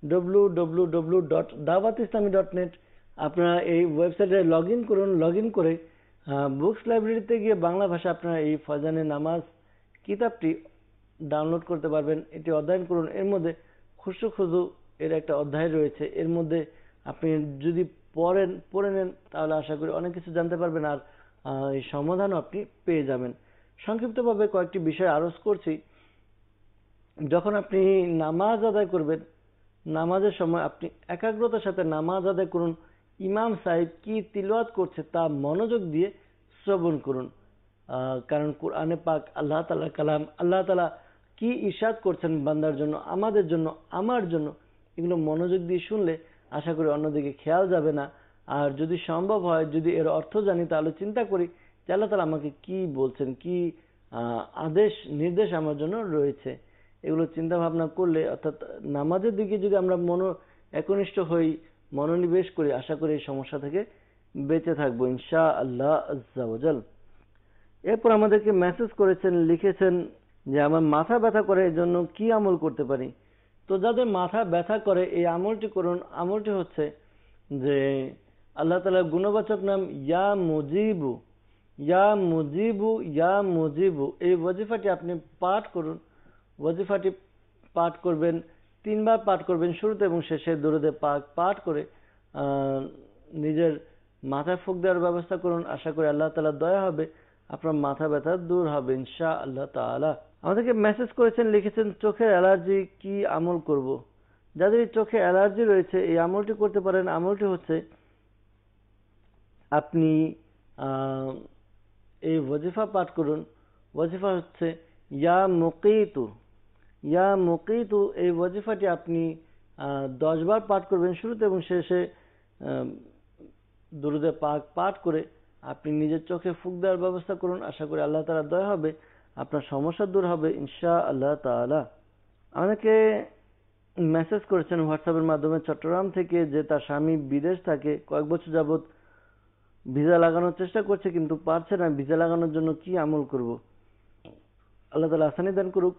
www.dawatislami.net। আপনারা এই ওয়েবসাইটে লগ ইন করুন। লগ ইন করে বুকস লাইব্রেরিতে গিয়ে বাংলা ভাষা আপনারা এই ফয়জানে নামাজ কিতাবটি ডাউনলোড করতে পারবেন। এটি অধ্যয়ন করুন। এর মধ্যে খুশু খুজু এর একটা অধ্যায় রয়েছে। এর মধ্যে আপনি যদি পড়ে নেন তাহলে আশা করি অনেক কিছু জানতে পারবেন, আর এই সমাধানও আপনি পেয়ে যাবেন। সংক্ষিপ্তভাবে কয়েকটি বিষয় আরজ করছি। যখন আপনি নামাজ আদায় করবেন, নামাজের সময় আপনি একাগ্রতার সাথে নামাজ আদায় করুন। ইমাম সাহেব কি তিলাওয়াত করছে তা মনোযোগ দিয়ে শ্রবণ করুন, কারণ কোরআনে পাক আল্লাহ তাআলার কালাম। আল্লাহ তাআলা কি ইরশাদ করছেন বান্দার জন্য, আমাদের জন্য, আমার জন্য, এগুলো মনোযোগ দিয়ে শুনলে আশা করি অন্যদিকে খেয়াল যাবে না। আর যদি সম্ভব হয়, যদি এর অর্থ জানি, তাহলে চিন্তা করি যে আল্লাহ তাআলা আমাকে কি বলছেন, কি আদেশ নির্দেশ আমার জন্য রয়েছে। এগুলো চিন্তা ভাবনা করলে, অর্থাৎ নামাজের দিকে যদি আমরা একনিষ্ঠ হই, মনোনিবেশ করি, আশা করি এই সমস্যা থেকে বেঁচে থাকবো ইনশাআল্লাহ আজ্জা ওয়াজাল। এরপর আমাদেরকে মেসেজ করেছেন, লিখেছেন যে আমার মাথা ব্যথা করে, এর জন্য কি আমল করতে পারি। তো যাদের মাথা ব্যথা করে এই আমলটি করুন। আমলটি হচ্ছে যে আল্লাহ তাআলার গুণবাচক নাম ইয়া মুজিবু, ইয়া মুজিবু, ইয়া মুজিবু, এই ওয়াজিফাটি আপনি পাঠ করুন। ওয়াজিফাটি পাঠ করবেন, 3 বার পাঠ করবেন, শুরুতে এবং শেষে দুরূদে পাক পাঠ করে নিজের মাথায় ফুঁক দেওয়ার ব্যবস্থা করুন। আশা করি আল্লাহ তাআলা দয়া হবে, আপনার মাথা ব্যথা দূর হবে ইনশাআল্লাহ তাআলা। আমাদেরকে মেসেজ করেছেন, লিখেছেন চোখের অ্যালার্জি, কি আমল করব। যাদের চোখে অ্যালার্জি রয়েছে এই আমলটি করতে পারেন। আমলটি হচ্ছে আপনি এই ওয়াজিফা পাঠ করুন। ওয়াজিফা হচ্ছে ইয়া মুকিতু, ইয়া মুকিতু, এই ওয়াজিফাটি আপনি 10 বার পাঠ করবেন, শুরুতে এবং শেষে দুরূদে পাক পাঠ করে আপনি নিজের চোখে ফুঁক দেওয়ার ব্যবস্থা করুন। আশা করি আল্লাহ তাআলা দয়া হবে, আপনার সমস্যা দূর হবে ইনশাআল্লাহ তাআলা। আমাদেরকে মেসেজ করেছেন হোয়াটসঅ্যাপের মাধ্যমে চট্টগ্রাম থেকে, যে তার স্বামী বিদেশ থাকে, কয়েক বছর যাবত ভিসা লাগানোর চেষ্টা করছে কিন্তু পারছে না। ভিসা লাগানোর জন্য কি আমল করব। আল্লাহ তাআলা আসানি দান করুক।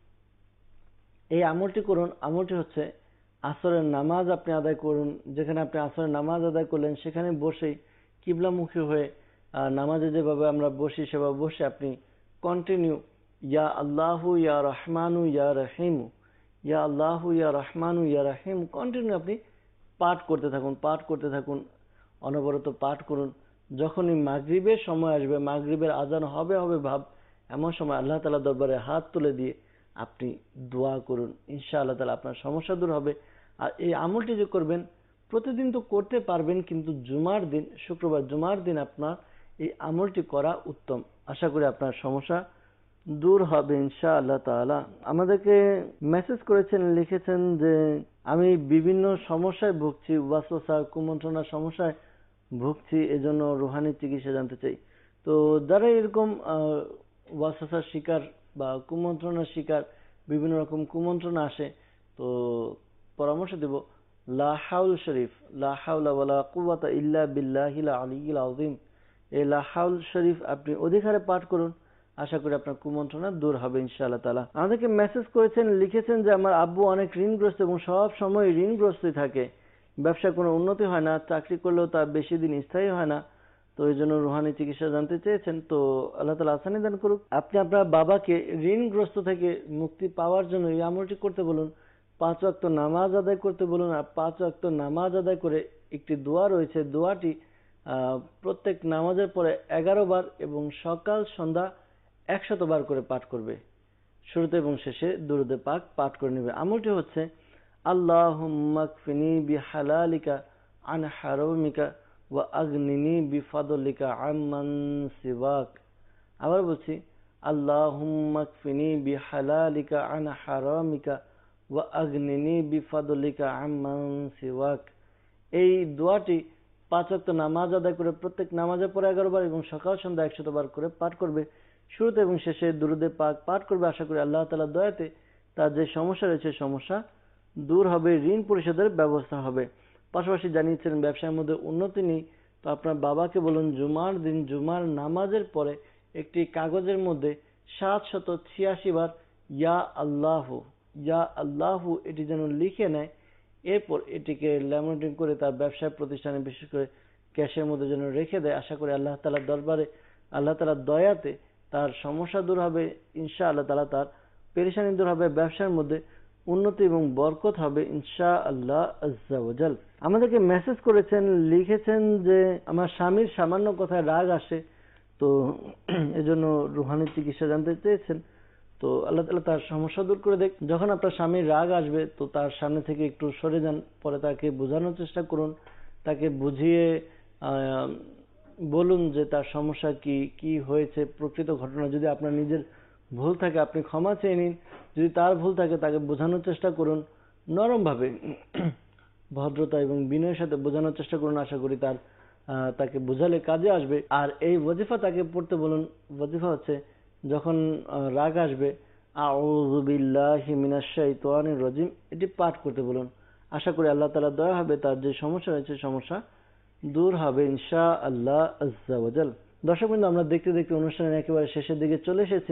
এই আমলটি করুন। আমলটি হচ্ছে আসরের নামাজ আপনি আদায় করুন। যেখানে আপনি আসরের নামাজ আদায় করলেন সেখানে বসেই কিবলামুখী হয়ে নামাজে যেভাবে আমরা বসি সেভাবে বসে আপনি কন্টিনিউ ইয়া আল্লাহু ইয়া রহমানু ইয়া রহিমু, ইয়া আল্লাহু ইয়া রহমানু ইয়া রহিম কন্টিনিউ আপনি পাঠ করতে থাকুন, পাঠ করতে থাকুন, অনবরত পাঠ করুন। যখনই মাগরিবের সময় আসবে, মাগরিবের আজান হবে ভাব, এমন সময় আল্লাহ তাআলা দরবারে হাত তুলে দিয়ে আপনি দোয়া করুন। ইনশাআল্লাহ তাআলা আপনার সমস্যা দূর হবে। আর এই আমলটি যে করবেন, প্রতিদিন তো করতে পারবেন, কিন্তু জুমার দিন, শুক্রবার জুমার দিন আপনার এই আমলটি করা উত্তম। আশা করি আপনার সমস্যা দূর হবে ইনশাআল্লাহ তাআলা। আমাদেরকে মেসেজ করেছেন, লিখেছেন যে আমি বিভিন্ন সমস্যায় ভুগছি, ওয়াসওয়াসা কুমন্ত্রণার সমস্যায় ভুগছি, এজন্য রুহানি চিকিৎসা জানতে চাই। তো যারা এরকম ওয়াসওয়াসার শিকার বা কুমন্ত্রণার শিকার, বিভিন্ন রকম কুমন্ত্রণা আসে, তো পরামর্শ দেব লা হাউল শরীফ, লা হাওলা ওয়ালা কুওয়াতা ইল্লা বিল্লাহিল আলিয়্যিল আযীম। এই লা হাউল শরীফ আপনি অধিকারে পাঠ করুন। আশা করি আপনার কুমন্ত্রণা দূর হবে ইনশাআল্লাহ তাআলা। আমাদেরকে মেসেজ করেছেন, লিখেছেন যে আমার আব্বু অনেক ঋণগ্রস্ত এবং সব সময় ঋণগ্রস্তই থাকে। ব্যবসায় কোনো উন্নতি হয় না, চাকরি করলেও তা বেশি দিন স্থায়ী হয় না। তো এই জন্য রুহানি চিকিৎসা জানতে চেয়েছেন। তো আল্লাহ তাআলা আসানি দান করুক। আপনি আপনার বাবাকে ঋণগ্রস্ত থেকে মুক্তি পাওয়ার জন্য এই আমলটি করতে বলুন। 5 ওয়াক্ত নামাজ আদায় করতে বলুন। আর 5 ওয়াক্ত নামাজ আদায় করে একটি দোয়া রয়েছে, দোয়াটি প্রত্যেক নামাজের পরে 11 বার এবং সকাল সন্ধ্যা 100 বার করে পাঠ করবে। শুরুতে এবং শেষে দুরূদে পাক পাঠ করে নেবে। আমলটি হচ্ছে আল্লাহুম্মা কফিনি বিহালালিকা আন হারামিকা ওয়া আগনিনি বিফাদলিকা আম্মান সিওয়াক। আবার বলছি আল্লাহুম্মা কফিনি বিহালালিকা আন হারামিকা ওয়া আগনিনি বিফাদলিকা আম্মান সিওয়াক। এই দোয়াটি 5 ওয়াক্ত নামাজ আদায় করে প্রত্যেক নামাজের পরে 11 বার এবং সকাল সন্ধ্যা 100 বার করে পাঠ করবে। শুরুতে এবং শেষে দুরূদে পাক পাঠ করবে। আশা করি আল্লাহ তাআলার দয়াতে তার যে সমস্যা রয়েছে সমস্যা দূর হবে, ঋণ পরিশোধের ব্যবস্থা হবে। পাশাপাশি জানিয়েছেন ব্যবসার মধ্যে উন্নতি নেই, তো আপনার বাবাকে বলুন জুমার দিন জুমার নামাজের পরে একটি কাগজের মধ্যে 786 বার ইয়া আল্লাহু, ইয়া আল্লাহু এটি যেন লিখে নেয়, এরপর এটিকে ল্যামিনেটিং করে তার ব্যবসায় প্রতিষ্ঠানে বিশেষ করে ক্যাশের মধ্যে যেন রেখে দেয়। আশা করি আল্লাহ তাআলার দরবারে আল্লাহ তাআলার দয়াতে তার সমস্যা দূর হবে, ইনশাআল্লাহ তাআলা তার পেরেশানি দূর হবে, ব্যবসার মধ্যে উন্নতি এবং বরকত হবে ইনশাআল্লাহ আজ্জা ওয়া জাল। আমাদেরকে মেসেজ করেছেন, লিখেছেন যে আমার স্বামীর সামান্য কথায় রাগ আসে, তো এজন্য রুহানি চিকিৎসা জানতে চেয়েছেন। তো আল্লাহ তাআলা তার সমস্যা দূর করে দেখ। যখন আপনার স্বামীর রাগ আসবে তো তার সামনে থেকে একটু সরে যান, পরে তাকে বোঝানোর চেষ্টা করুন, তাকে বুঝিয়ে বলুন যে তার সমস্যা কি, কি হয়েছে, প্রকৃত ঘটনা। যদি আপনার নিজের ভুল থাকে আপনি ক্ষমা চেয়ে নিন, যদি তার ভুল থাকে তাকে বোঝানোর চেষ্টা করুন নরমভাবে, ভদ্রতা এবং বিনয়ের সাথে বোঝানোর চেষ্টা করুন। আশা করি তাকে বোঝালে কাজে আসবে। আর এই ওয়াজিফা তাকে পড়তে বলুন। ওয়াজিফা হচ্ছে যখন রাগ আসবে আউযু বিল্লাহি মিনাশ শাইতানির রাজিম এটি পাঠ করতে বলুন। আশা করি আল্লাহ তাআলা দয়া হবে, তার যে সমস্যা হয়েছে সমস্যা দূর হবে ইনশাআল্লাহ আজ্জা ওয়া জাল। দর্শকবৃন্দ, আমরা দেখতে দেখতে অনুষ্ঠানের একেবারে শেষের দিকে চলে এসেছি।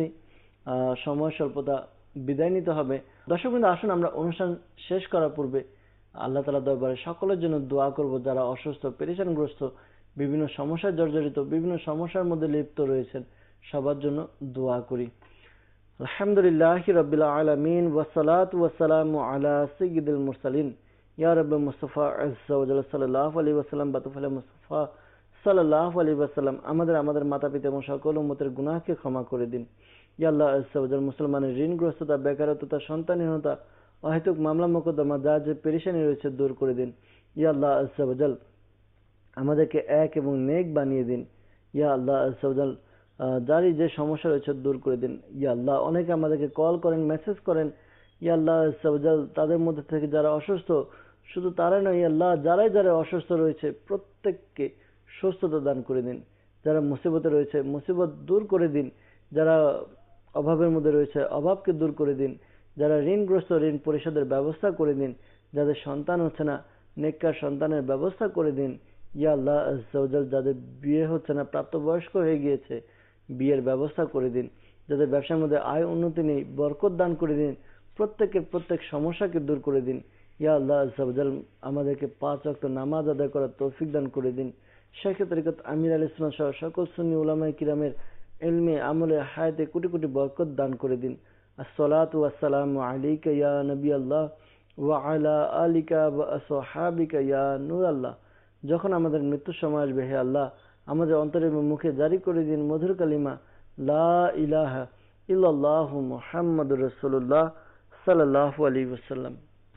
সময় স্বল্পতা, বিদায় নিতে হবে। দর্শকবৃন্দ, আসুন আমরা অনুষ্ঠান শেষ করার পূর্বে আল্লাহ তাআলার দরবারে সকলের জন্য দোয়া করব, যারা অসুস্থ, পেরেশানগ্রস্ত, বিভিন্ন সমস্যায় জর্জরিত, বিভিন্ন সমস্যার মধ্যে লিপ্ত রয়েছেন, সবার জন্য দোয়া করি। আলহামদুলিল্লাহি রাব্বিল আলামিন ওয়াসসালাতু ওয়াসসালামু আলা সাইয়্যিদিল মুরসালিন ইয়া রাব্বি মুস্তাফা আজ্জা ওয়া জাল্লা সাল্লাল্লাহু আলাইহি ওয়াসাল্লাম বাতুফালা মুস্তাফা সাল্লাল্লাহু আলাইহি ওয়াসাল্লাম আমাদের মাতা-পিতা এবং সকল উম্মতের গুনাহকে ক্ষমা করে দিন। ইয়া আল্লাহ আজ্জা ওয়া জাল্লা মুসলমানের ঋণগ্রস্ততা, বেকারত্বতা, সন্তানহীনতা, অহেতুক মামলা মোকদ্দমা, যা যে পেরেশানি রয়েছে দূর করে দিন। ইয়া আল্লাহ আজ্জা ওয়া জাল্লা আমাদেরকে এক এবং নেক বানিয়ে দিন। ইয়া আল্লাহ আজ্জা ওয়া জাল্লা যারই যে সমস্যা রয়েছে দূর করে দিন। ইয়া আল্লাহ অনেকে আমাদেরকে কল করেন, মেসেজ করেন। ইয়া আল্লাহ আজ্জা ওয়া জাল্লা তাদের মধ্যে থেকে যারা অসুস্থ, শুধু তারাই নয়, ইয়া আল্লাহ যারা অসুস্থ রয়েছে প্রত্যেককে সুস্থতা দান করে দিন। যারা মুসিবতে রয়েছে মুসিবত দূর করে দিন। যারা অভাবের মধ্যে রয়েছে অভাবকে দূর করে দিন। যারা ঋণগ্রস্ত ঋণ পরিশোধের ব্যবস্থা করে দিন। যাদের সন্তান হচ্ছে না নেককার সন্তানের ব্যবস্থা করে দিন। ইয়া আল্লাহ আজ্জা ওয়া জাল্লা যাদের বিয়ে হচ্ছে না, প্রাপ্তবয়স্ক হয়ে গিয়েছে, বিয়ের ব্যবস্থা করে দিন। যাদের ব্যবসার মধ্যে আয় উন্নতি নেই, বরকত দান করে দিন। প্রত্যেক সমস্যাকে দূর করে দিন। ইয়া আল্লাহ আজ্জা ওয়া জাল্লা আমাদেরকে 5 ওয়াক্ত নামাজ আদায় করার তৌফিক দান করে দিন। শাইখ তরিকত আমির আল ইসলাম সহ সকল সুন্নি উলামায়ে কিরামের ইলমে আমলে হায়াতে কোটি কোটি বরকত দান করে দিন। আসসালাতু ওয়াসসালামু আলাইকা ইয়া নবী আল্লাহ ওয়া আলা আলিকা ওয়া আসহাবিকা ইয়া নূর আল্লাহ। যখন আমাদের মৃত্যুর সময় আসবে, হে আল্লাহ আমাদের অন্তরে মুখে জারি করে দিন মধুর কালিমা লা ইলাহা ইল্লাল্লাহু মুহাম্মাদুর রাসূলুল্লাহ সাল্লাল্লাহু আলাইহি ওয়াসাল্লাম।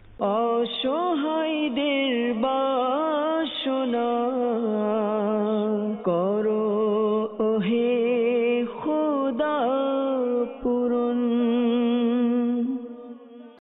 অসহায়দের বাসনা করো ওহে খোদা।